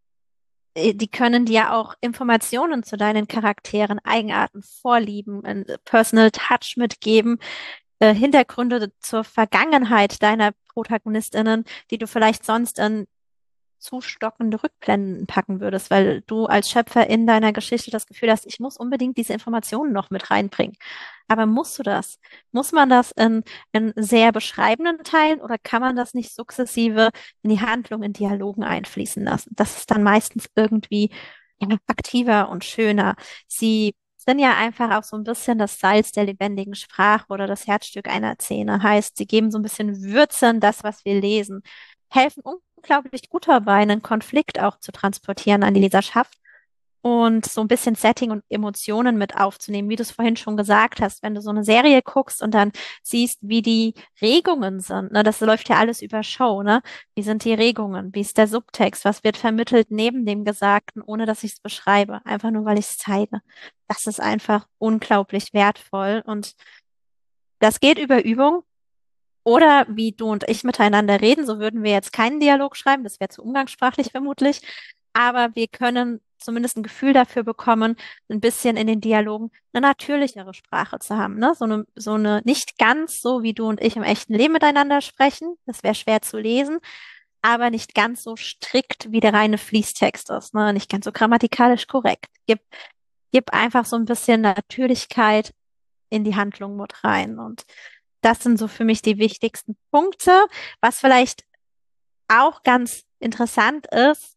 die können dir auch Informationen zu deinen Charakteren, Eigenarten, Vorlieben, einen Personal Touch mitgeben, Hintergründe zur Vergangenheit deiner ProtagonistInnen, die du vielleicht sonst in zu stockende Rückblenden packen würdest, weil du als Schöpfer in deiner Geschichte das Gefühl hast, ich muss unbedingt diese Informationen noch mit reinbringen. Aber musst du das? Muss man das in sehr beschreibenden Teilen oder kann man das nicht sukzessive in die Handlung, in Dialogen einfließen lassen? Das ist dann meistens irgendwie ja, aktiver und schöner. Sie sind ja einfach auch so ein bisschen das Salz der lebendigen Sprache oder das Herzstück einer Szene. Heißt, sie geben so ein bisschen Würze in das, was wir lesen, helfen unglaublich gut dabei, einen Konflikt auch zu transportieren an die Leserschaft und so ein bisschen Setting und Emotionen mit aufzunehmen, wie du es vorhin schon gesagt hast, wenn du so eine Serie guckst und dann siehst, wie die Regungen sind, ne, das läuft ja alles über Show, ne? Wie sind die Regungen? Wie ist der Subtext? Was wird vermittelt neben dem Gesagten, ohne dass ich es beschreibe? Einfach nur, weil ich es zeige. Das ist einfach unglaublich wertvoll und das geht über Übung. Oder wie du und ich miteinander reden, so würden wir jetzt keinen Dialog schreiben, das wäre zu umgangssprachlich vermutlich. Aber wir können zumindest ein Gefühl dafür bekommen, ein bisschen in den Dialogen eine natürlichere Sprache zu haben, ne? So eine nicht ganz so, wie du und ich im echten Leben miteinander sprechen. Das wäre schwer zu lesen, aber nicht ganz so strikt, wie der reine Fließtext ist, ne? Nicht ganz so grammatikalisch korrekt. Gib einfach so ein bisschen Natürlichkeit in die Handlung mit rein. Und das sind so für mich die wichtigsten Punkte. Was vielleicht auch ganz interessant ist,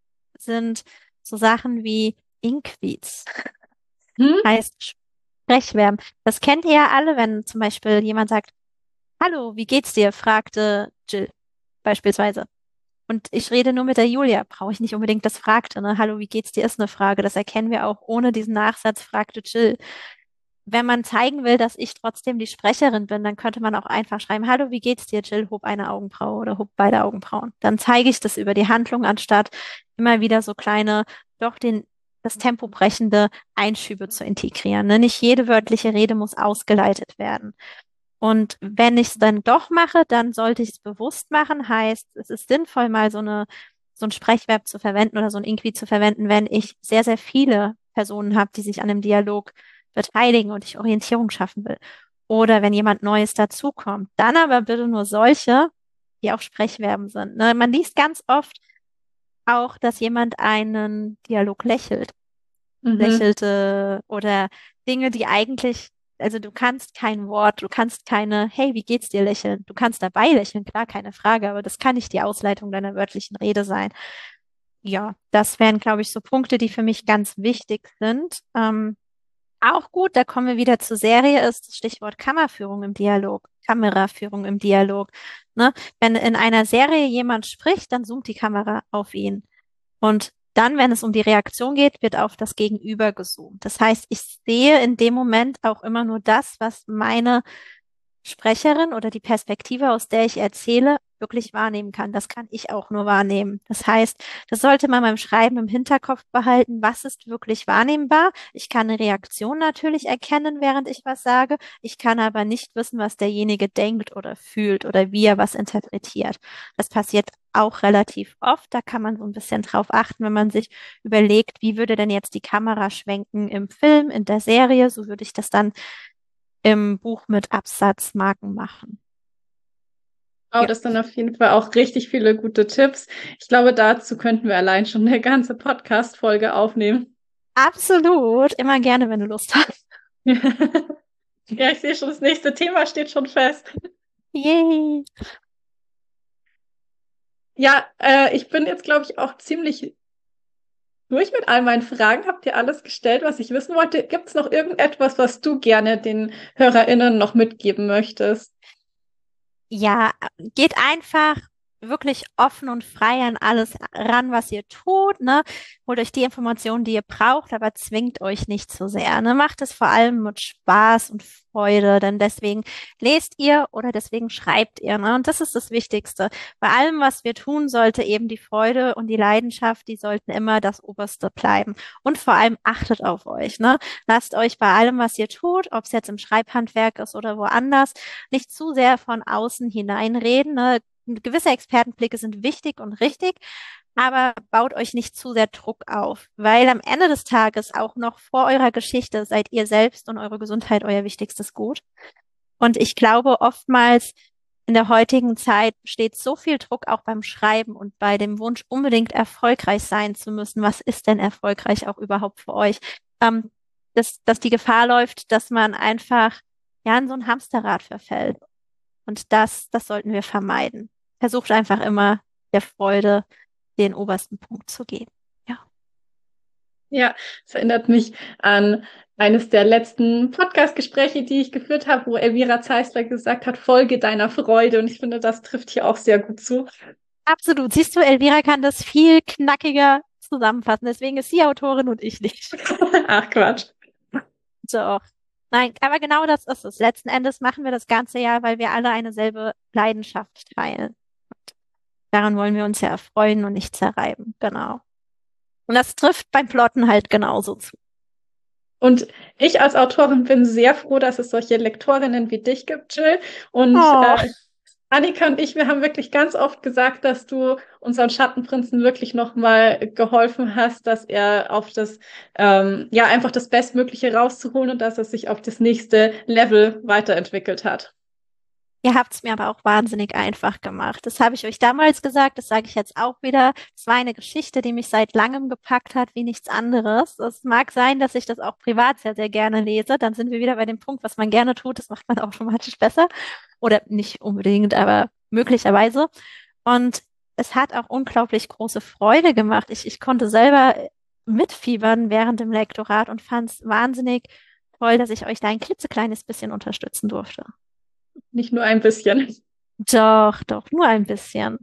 sind so Sachen wie Inkwits, Hm? heißt Sprechverben. Das kennt ihr ja alle, wenn zum Beispiel jemand sagt, Hallo, wie geht's dir? Fragte Jill beispielsweise. Und ich rede nur mit der Julia, brauche ich nicht unbedingt das fragte, ne? Hallo, wie geht's dir? Ist eine Frage. Das erkennen wir auch ohne diesen Nachsatz, fragte Jill. Wenn man zeigen will, dass ich trotzdem die Sprecherin bin, dann könnte man auch einfach schreiben, Hallo, wie geht's dir? Jill hob eine Augenbraue oder hob beide Augenbrauen. Dann zeige ich das über die Handlung, anstatt immer wieder so kleine, doch das Tempo brechende Einschübe zu integrieren. Ne? Nicht jede wörtliche Rede muss ausgeleitet werden. Und wenn ich es dann doch mache, dann sollte ich es bewusst machen. Heißt, es ist sinnvoll, mal so ein Sprechverb zu verwenden oder so ein Inqui zu verwenden, wenn ich sehr, sehr viele Personen habe, die sich an dem Dialog beteiligen und ich Orientierung schaffen will. Oder wenn jemand Neues dazukommt. Dann aber bitte nur solche, die auch Sprechverben sind. Ne? Man liest ganz oft auch, dass jemand einen Dialog Mhm. lächelte oder Dinge, die eigentlich, also du kannst kein Wort, du kannst keine, hey, wie geht's dir lächeln? Du kannst dabei lächeln, klar, keine Frage, aber das kann nicht die Ausleitung deiner wörtlichen Rede sein. Ja, das wären, glaube ich, so Punkte, die für mich ganz wichtig sind. Auch gut, da kommen wir wieder zur Serie, ist das Stichwort Kammerführung im Dialog, Kameraführung im Dialog. Ne? Wenn in einer Serie jemand spricht, dann zoomt die Kamera auf ihn. Und dann, wenn es um die Reaktion geht, wird auf das Gegenüber gezoomt. Das heißt, ich sehe in dem Moment auch immer nur das, was meine Sprecherin oder die Perspektive, aus der ich erzähle, wirklich wahrnehmen kann. Das kann ich auch nur wahrnehmen. Das heißt, das sollte man beim Schreiben im Hinterkopf behalten. Was ist wirklich wahrnehmbar? Ich kann eine Reaktion natürlich erkennen, während ich was sage. Ich kann aber nicht wissen, was derjenige denkt oder fühlt oder wie er was interpretiert. Das passiert auch relativ oft. Da kann man so ein bisschen drauf achten, wenn man sich überlegt, wie würde denn jetzt die Kamera schwenken im Film, in der Serie. So würde ich das dann im Buch mit Absatzmarken machen. Oh, Ja, das sind auf jeden Fall auch richtig viele gute Tipps. Ich glaube, dazu könnten wir allein schon eine ganze Podcast-Folge aufnehmen. absolut. Immer gerne, wenn du Lust hast. Ja, ich sehe schon, das nächste Thema steht schon fest. Yay. Ja, ich bin jetzt, glaube ich, auch ziemlich durch mit all meinen Fragen. Habt ihr alles gestellt, was ich wissen wollte? Gibt es noch irgendetwas, was du gerne den HörerInnen noch mitgeben möchtest? Ja, geht einfach wirklich offen und frei an alles ran, was ihr tut, ne? Holt euch die Informationen, die ihr braucht, aber zwingt euch nicht zu sehr, ne? Macht es vor allem mit Spaß und Freude, denn deswegen lest ihr oder deswegen schreibt ihr, ne? Und das ist das Wichtigste. Bei allem, was wir tun, sollte eben die Freude und die Leidenschaft, die sollten immer das Oberste bleiben. Und vor allem achtet auf euch, ne? Lasst euch bei allem, was ihr tut, ob es jetzt im Schreibhandwerk ist oder woanders, nicht zu sehr von außen hineinreden. Ne? Gewisse Expertenblicke sind wichtig und richtig, aber baut euch nicht zu sehr Druck auf, weil am Ende des Tages auch noch vor eurer Geschichte seid ihr selbst und eure Gesundheit euer wichtigstes Gut. Und ich glaube, oftmals in der heutigen Zeit besteht so viel Druck auch beim Schreiben und bei dem Wunsch, unbedingt erfolgreich sein zu müssen. Was ist denn erfolgreich auch überhaupt für euch? Ähm, dass die Gefahr läuft, dass man einfach ja in so ein Hamsterrad verfällt. Und das sollten wir vermeiden. Versucht einfach immer der Freude den obersten Punkt zu geben. Ja. Ja, es erinnert mich an eines der letzten Podcast-Gespräche, die ich geführt habe, wo Elvira Zeisler gesagt hat, Folge deiner Freude. Und ich finde, das trifft hier auch sehr gut zu. Absolut. Siehst du, Elvira kann das viel knackiger zusammenfassen. Deswegen ist sie Autorin und ich nicht. Ach, Quatsch. Doch. Nein, aber genau das ist es. Letzten Endes machen wir das ganze Jahr, weil wir alle eine selbe Leidenschaft teilen. Daran wollen wir uns ja erfreuen und nicht zerreiben. Genau. Und das trifft beim Plotten halt genauso zu. Und ich als Autorin bin sehr froh, dass es solche Lektorinnen wie dich gibt, Jill. Und Oh, Annika und ich, wir haben wirklich ganz oft gesagt, dass du unseren Schattenprinzen wirklich nochmal geholfen hast, dass er auf das, ja, einfach das Bestmögliche rauszuholen und dass er sich auf das nächste Level weiterentwickelt hat. ihr habt es mir aber auch wahnsinnig einfach gemacht. Das habe ich euch damals gesagt, das sage ich jetzt auch wieder. Es war eine Geschichte, die mich seit langem gepackt hat, wie nichts anderes. Es mag sein, dass ich das auch privat sehr, sehr gerne lese. Dann sind wir wieder bei dem Punkt, was man gerne tut, das macht man automatisch besser. Oder nicht unbedingt, aber möglicherweise. Und es hat auch unglaublich große Freude gemacht. Ich konnte selber mitfiebern während dem Lektorat und fand es wahnsinnig toll, dass ich euch da ein klitzekleines bisschen unterstützen durfte. Nicht nur ein bisschen. Doch, doch, nur ein bisschen.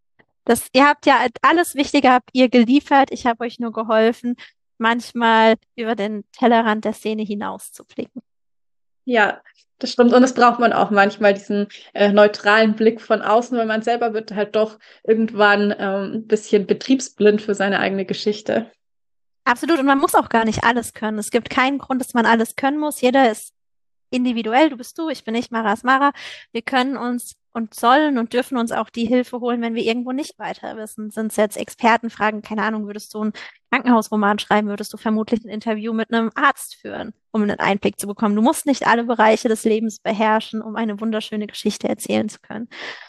Ihr habt ja alles Wichtige habt ihr geliefert. Ich habe euch nur geholfen, manchmal über den Tellerrand der Szene hinaus zu blicken. Ja, das stimmt. Und das braucht man auch manchmal, diesen neutralen Blick von außen, weil man selber wird halt doch irgendwann ein bisschen betriebsblind für seine eigene Geschichte. Absolut. Und man muss auch gar nicht alles können. Es gibt keinen Grund, dass man alles können muss. Jeder ist individuell. Du bist du, ich bin nicht Mara ist Mara. Wir können uns und sollen und dürfen uns auch die Hilfe holen, wenn wir irgendwo nicht weiter wissen. Sind es jetzt Expertenfragen? Keine Ahnung, würdest du einen Krankenhausroman schreiben, würdest du vermutlich ein Interview mit einem Arzt führen, um einen Einblick zu bekommen. Du musst nicht alle Bereiche des Lebens beherrschen, um eine wunderschöne Geschichte erzählen zu können.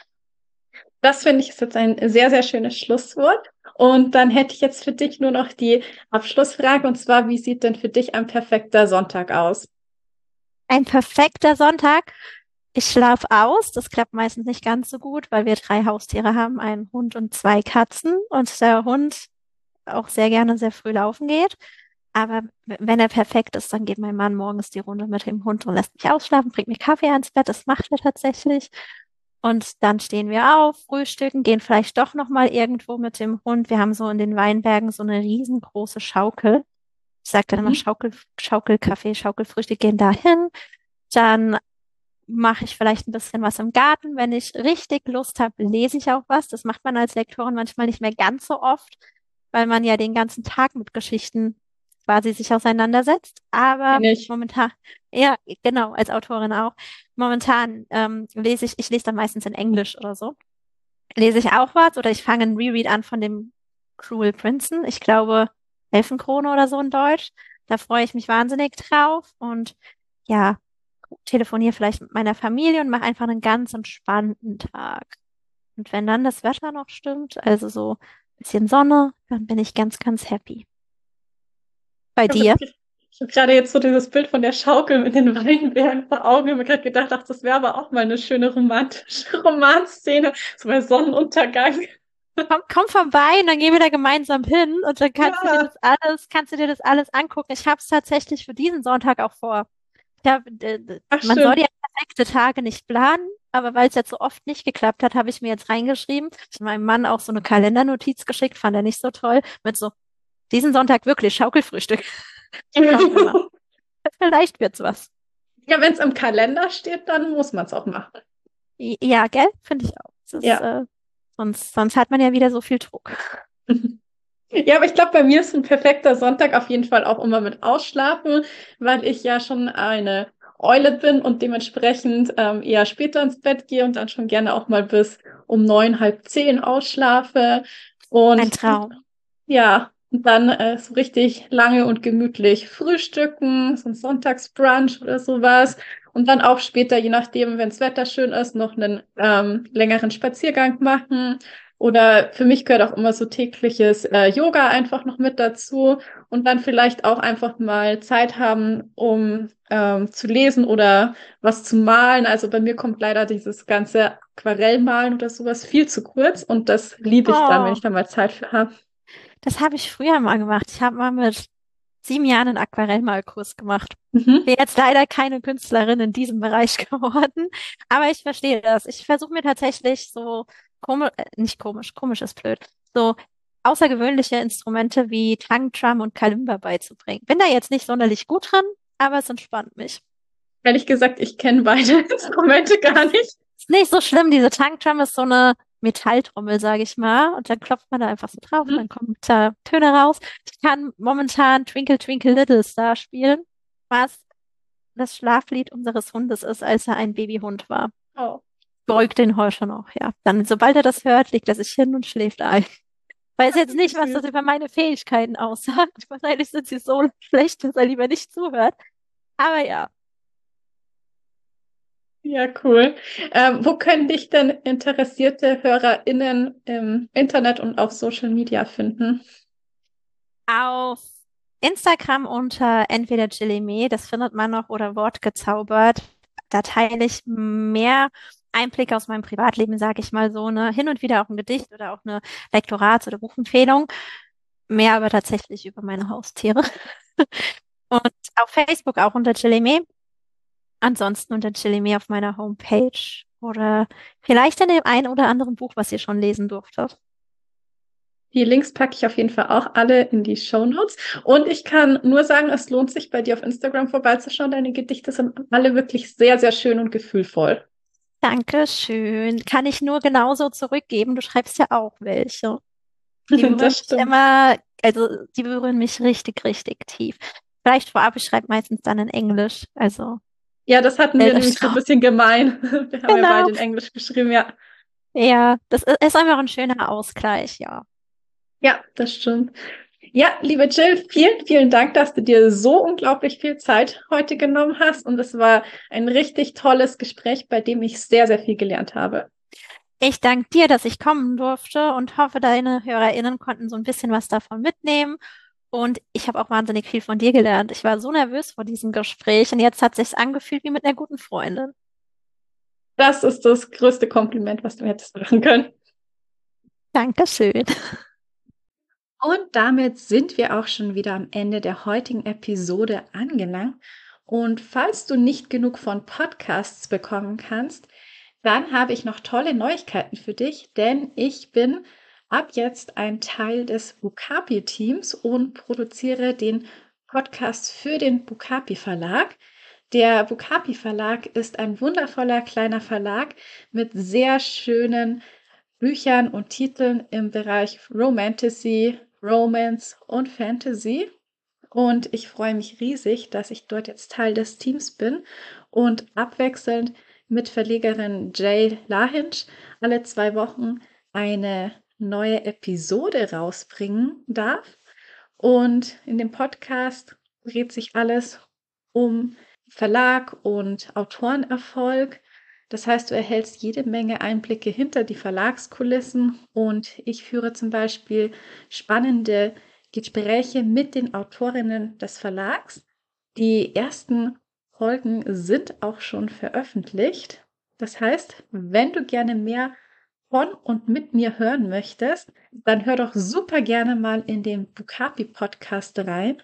Das finde ich ist jetzt ein sehr, sehr schönes Schlusswort. Und dann hätte ich jetzt für dich nur noch die Abschlussfrage, und zwar, wie sieht denn für dich ein perfekter Sonntag aus? Ein perfekter Sonntag. Ich schlafe aus. Das klappt meistens nicht ganz so gut, weil wir 3 Haustiere haben, einen Hund und 2 Katzen. Und der Hund auch sehr gerne sehr früh laufen geht. Aber wenn er perfekt ist, dann geht mein Mann morgens die Runde mit dem Hund und lässt mich ausschlafen, bringt mir Kaffee ans Bett. Das macht er tatsächlich. Und dann stehen wir auf, frühstücken, gehen vielleicht doch noch mal irgendwo mit dem Hund. Wir haben so in den Weinbergen so eine riesengroße Schaukel. Ich sage dann immer Mhm. Schaukelkaffee, Schaukelfrühstück, gehen dahin. Dann mache ich vielleicht ein bisschen was im Garten. Wenn ich richtig Lust habe, lese ich auch was. Das macht man als Lektorin manchmal nicht mehr ganz so oft, weil man ja den ganzen Tag mit Geschichten quasi sich auseinandersetzt. Aber Kenn ich. momentan, ja, genau, als Autorin auch. Momentan ich lese dann meistens in Englisch oder so. Lese ich auch was oder ich fange einen Reread an von dem Cruel Princeton. Ich glaube, Elfenkrone oder so in Deutsch. Da freue ich mich wahnsinnig drauf und ja, telefoniere vielleicht mit meiner Familie und mache einfach einen ganz entspannten Tag. Und wenn dann das Wetter noch stimmt, also so ein bisschen Sonne, dann bin ich ganz, ganz happy. Bei Also, dir? ich habe gerade jetzt so dieses Bild von der Schaukel mit den Weinbergen vor Augen. Ich habe mir gerade gedacht, ach, das wäre aber auch mal eine schöne romantische Romanszene, so bei Sonnenuntergang. Komm vorbei und dann gehen wir da gemeinsam hin und dann Ja, kannst du dir das alles angucken. Ich habe es tatsächlich für diesen Sonntag auch vor. ach Man soll schön. ja perfekte Tage nicht planen, aber weil es jetzt so oft nicht geklappt hat, habe ich mir jetzt reingeschrieben. Ich habe meinem Mann auch so eine Kalendernotiz geschickt, fand er nicht so toll, mit so, diesen Sonntag wirklich Schaukelfrühstück. Schauen wir mal. Vielleicht wird's was. Ja, wenn es im Kalender steht, dann muss man es auch machen. Ja, gell? Finde ich auch. Ja. Sonst hat man ja wieder so viel Druck. Ja, aber ich glaube, bei mir ist ein perfekter Sonntag auf jeden Fall auch immer mit Ausschlafen, weil ich ja schon eine Eule bin und dementsprechend eher später ins Bett gehe und dann schon gerne auch mal bis um 9, halb 10 ausschlafe. Ein Und Traum. ja, und dann so richtig lange und gemütlich frühstücken, so ein Sonntagsbrunch oder sowas. und dann auch später, je nachdem, wenn das Wetter schön ist, noch einen längeren Spaziergang machen. Oder für mich gehört auch immer so tägliches Yoga einfach noch mit dazu und dann vielleicht auch einfach mal Zeit haben, um zu lesen oder was zu malen. Also bei mir kommt leider dieses ganze Aquarellmalen oder sowas viel zu kurz und das liebe ich dann, wenn Oh, ich da mal Zeit für habe. das habe ich früher mal gemacht. Ich habe mal mit 7 Jahren einen Aquarellmalkurs gemacht. Mhm. Bin jetzt leider keine Künstlerin in diesem Bereich geworden, aber ich verstehe das. Ich versuche mir tatsächlich so komisch, nicht komisch, komisch ist blöd, so außergewöhnliche Instrumente wie Tangdrum und Kalimba beizubringen. Bin da jetzt nicht sonderlich gut dran, aber es entspannt mich. Ehrlich gesagt, ich kenne beide Instrumente gar nicht. Ist nicht so schlimm. Diese Tangdrum ist so eine Metalltrommel, sage ich mal. Und dann klopft man da einfach so drauf und Mhm. dann kommen da Töne raus. Ich kann momentan Twinkle Twinkle Little Star spielen, was das Schlaflied unseres Hundes ist, als er ein Babyhund war. Oh. Beruhigt den heute noch, ja. Dann, sobald er das hört, legt er sich hin und schläft ein. Weiß jetzt Wie nicht, was das süß. über meine Fähigkeiten aussagt. Wahrscheinlich sind sie so schlecht, dass er lieber nicht zuhört. Aber ja. Ja, cool. Wo können dich denn interessierte HörerInnen im Internet und auf Social Media finden? Auf Instagram unter entweder Chilime, das findet man noch, oder Wortgezaubert. Da teile ich mehr Einblicke aus meinem Privatleben, sage ich mal so, ne? Hin und wieder auch ein Gedicht oder auch eine Lektorats- oder Buchempfehlung. Mehr aber tatsächlich über meine Haustiere. Und auf Facebook auch unter Chilime. Ansonsten unter Chilime auf meiner Homepage. Oder vielleicht in dem einen oder anderen Buch, was ihr schon lesen durftet. Die Links packe ich auf jeden Fall auch alle in die Shownotes. Und ich kann nur sagen, es lohnt sich, bei dir auf Instagram vorbeizuschauen. Deine Gedichte sind alle wirklich sehr, sehr schön und gefühlvoll. Dankeschön. Kann ich nur genauso zurückgeben. Du schreibst ja auch welche. Die berühren Das mich stimmt. immer, also die berühren mich richtig, richtig tief. Vielleicht vorab, ich schreibe meistens dann in Englisch. Also, Ja, das hatten wir Welt nämlich so ein erstaunt. bisschen gemein. Wir haben ja Genau. beide in Englisch geschrieben, ja. Ja, das ist einfach ein schöner Ausgleich, ja. Ja, das stimmt. Ja, liebe Jill, vielen, vielen Dank, dass du dir so unglaublich viel Zeit heute genommen hast. Und es war ein richtig tolles Gespräch, bei dem ich sehr, sehr viel gelernt habe. Ich danke dir, dass ich kommen durfte und hoffe, deine HörerInnen konnten so ein bisschen was davon mitnehmen. Und ich habe auch wahnsinnig viel von dir gelernt. Ich war so nervös vor diesem Gespräch und jetzt hat sich's angefühlt wie mit einer guten Freundin. Das ist das größte Kompliment, was du hättest machen können. Dankeschön. Und damit sind wir auch schon wieder am Ende der heutigen Episode angelangt. Und falls du nicht genug von Podcasts bekommen kannst, dann habe ich noch tolle Neuigkeiten für dich, denn ich bin ab jetzt ein Teil des Bukapi-Teams und produziere den Podcast für den Bukapi Verlag. Der Bukapi Verlag ist ein wundervoller kleiner Verlag mit sehr schönen Büchern und Titeln im Bereich Romantasy, Romance und Fantasy. Und ich freue mich riesig, dass ich dort jetzt Teil des Teams bin und abwechselnd mit Verlegerin Jay Lahinch alle 2 Wochen eine neue Episode rausbringen darf. Und in dem Podcast dreht sich alles um Verlag und Autorenerfolg. Das heißt, du erhältst jede Menge Einblicke hinter die Verlagskulissen und ich führe zum Beispiel spannende Gespräche mit den Autorinnen des Verlags. Die ersten Folgen sind auch schon veröffentlicht. Das heißt, wenn du gerne mehr von und mit mir hören möchtest, dann hör doch super gerne mal in den Bukapi Podcast rein.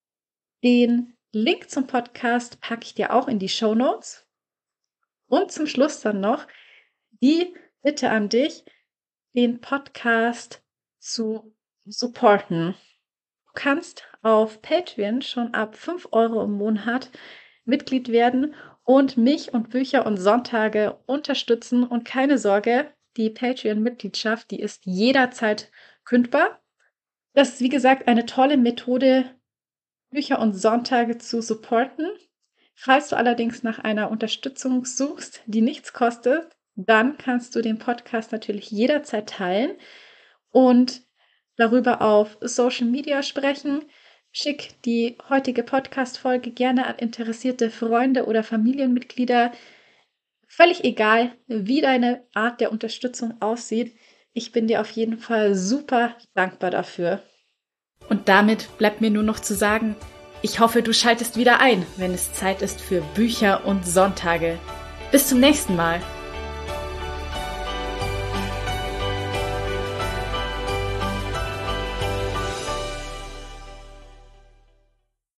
Den Link zum Podcast packe ich dir auch in die Show Notes. Und zum Schluss dann noch die Bitte an dich, den Podcast zu supporten. Du kannst auf Patreon schon ab 5 € im Monat Mitglied werden und mich und Bücher und Sonntage unterstützen. Und keine Sorge, die Patreon-Mitgliedschaft, die ist jederzeit kündbar. Das ist, wie gesagt, eine tolle Methode, Bücher und Sonntage zu supporten. Falls du allerdings nach einer Unterstützung suchst, die nichts kostet, dann kannst du den Podcast natürlich jederzeit teilen und darüber auf Social Media sprechen. Schick die heutige Podcast-Folge gerne an interessierte Freunde oder Familienmitglieder. Völlig egal, wie deine Art der Unterstützung aussieht. Ich bin dir auf jeden Fall super dankbar dafür. Und damit bleibt mir nur noch zu sagen, ich hoffe, du schaltest wieder ein, wenn es Zeit ist für Bücher und Sonntage. Bis zum nächsten Mal.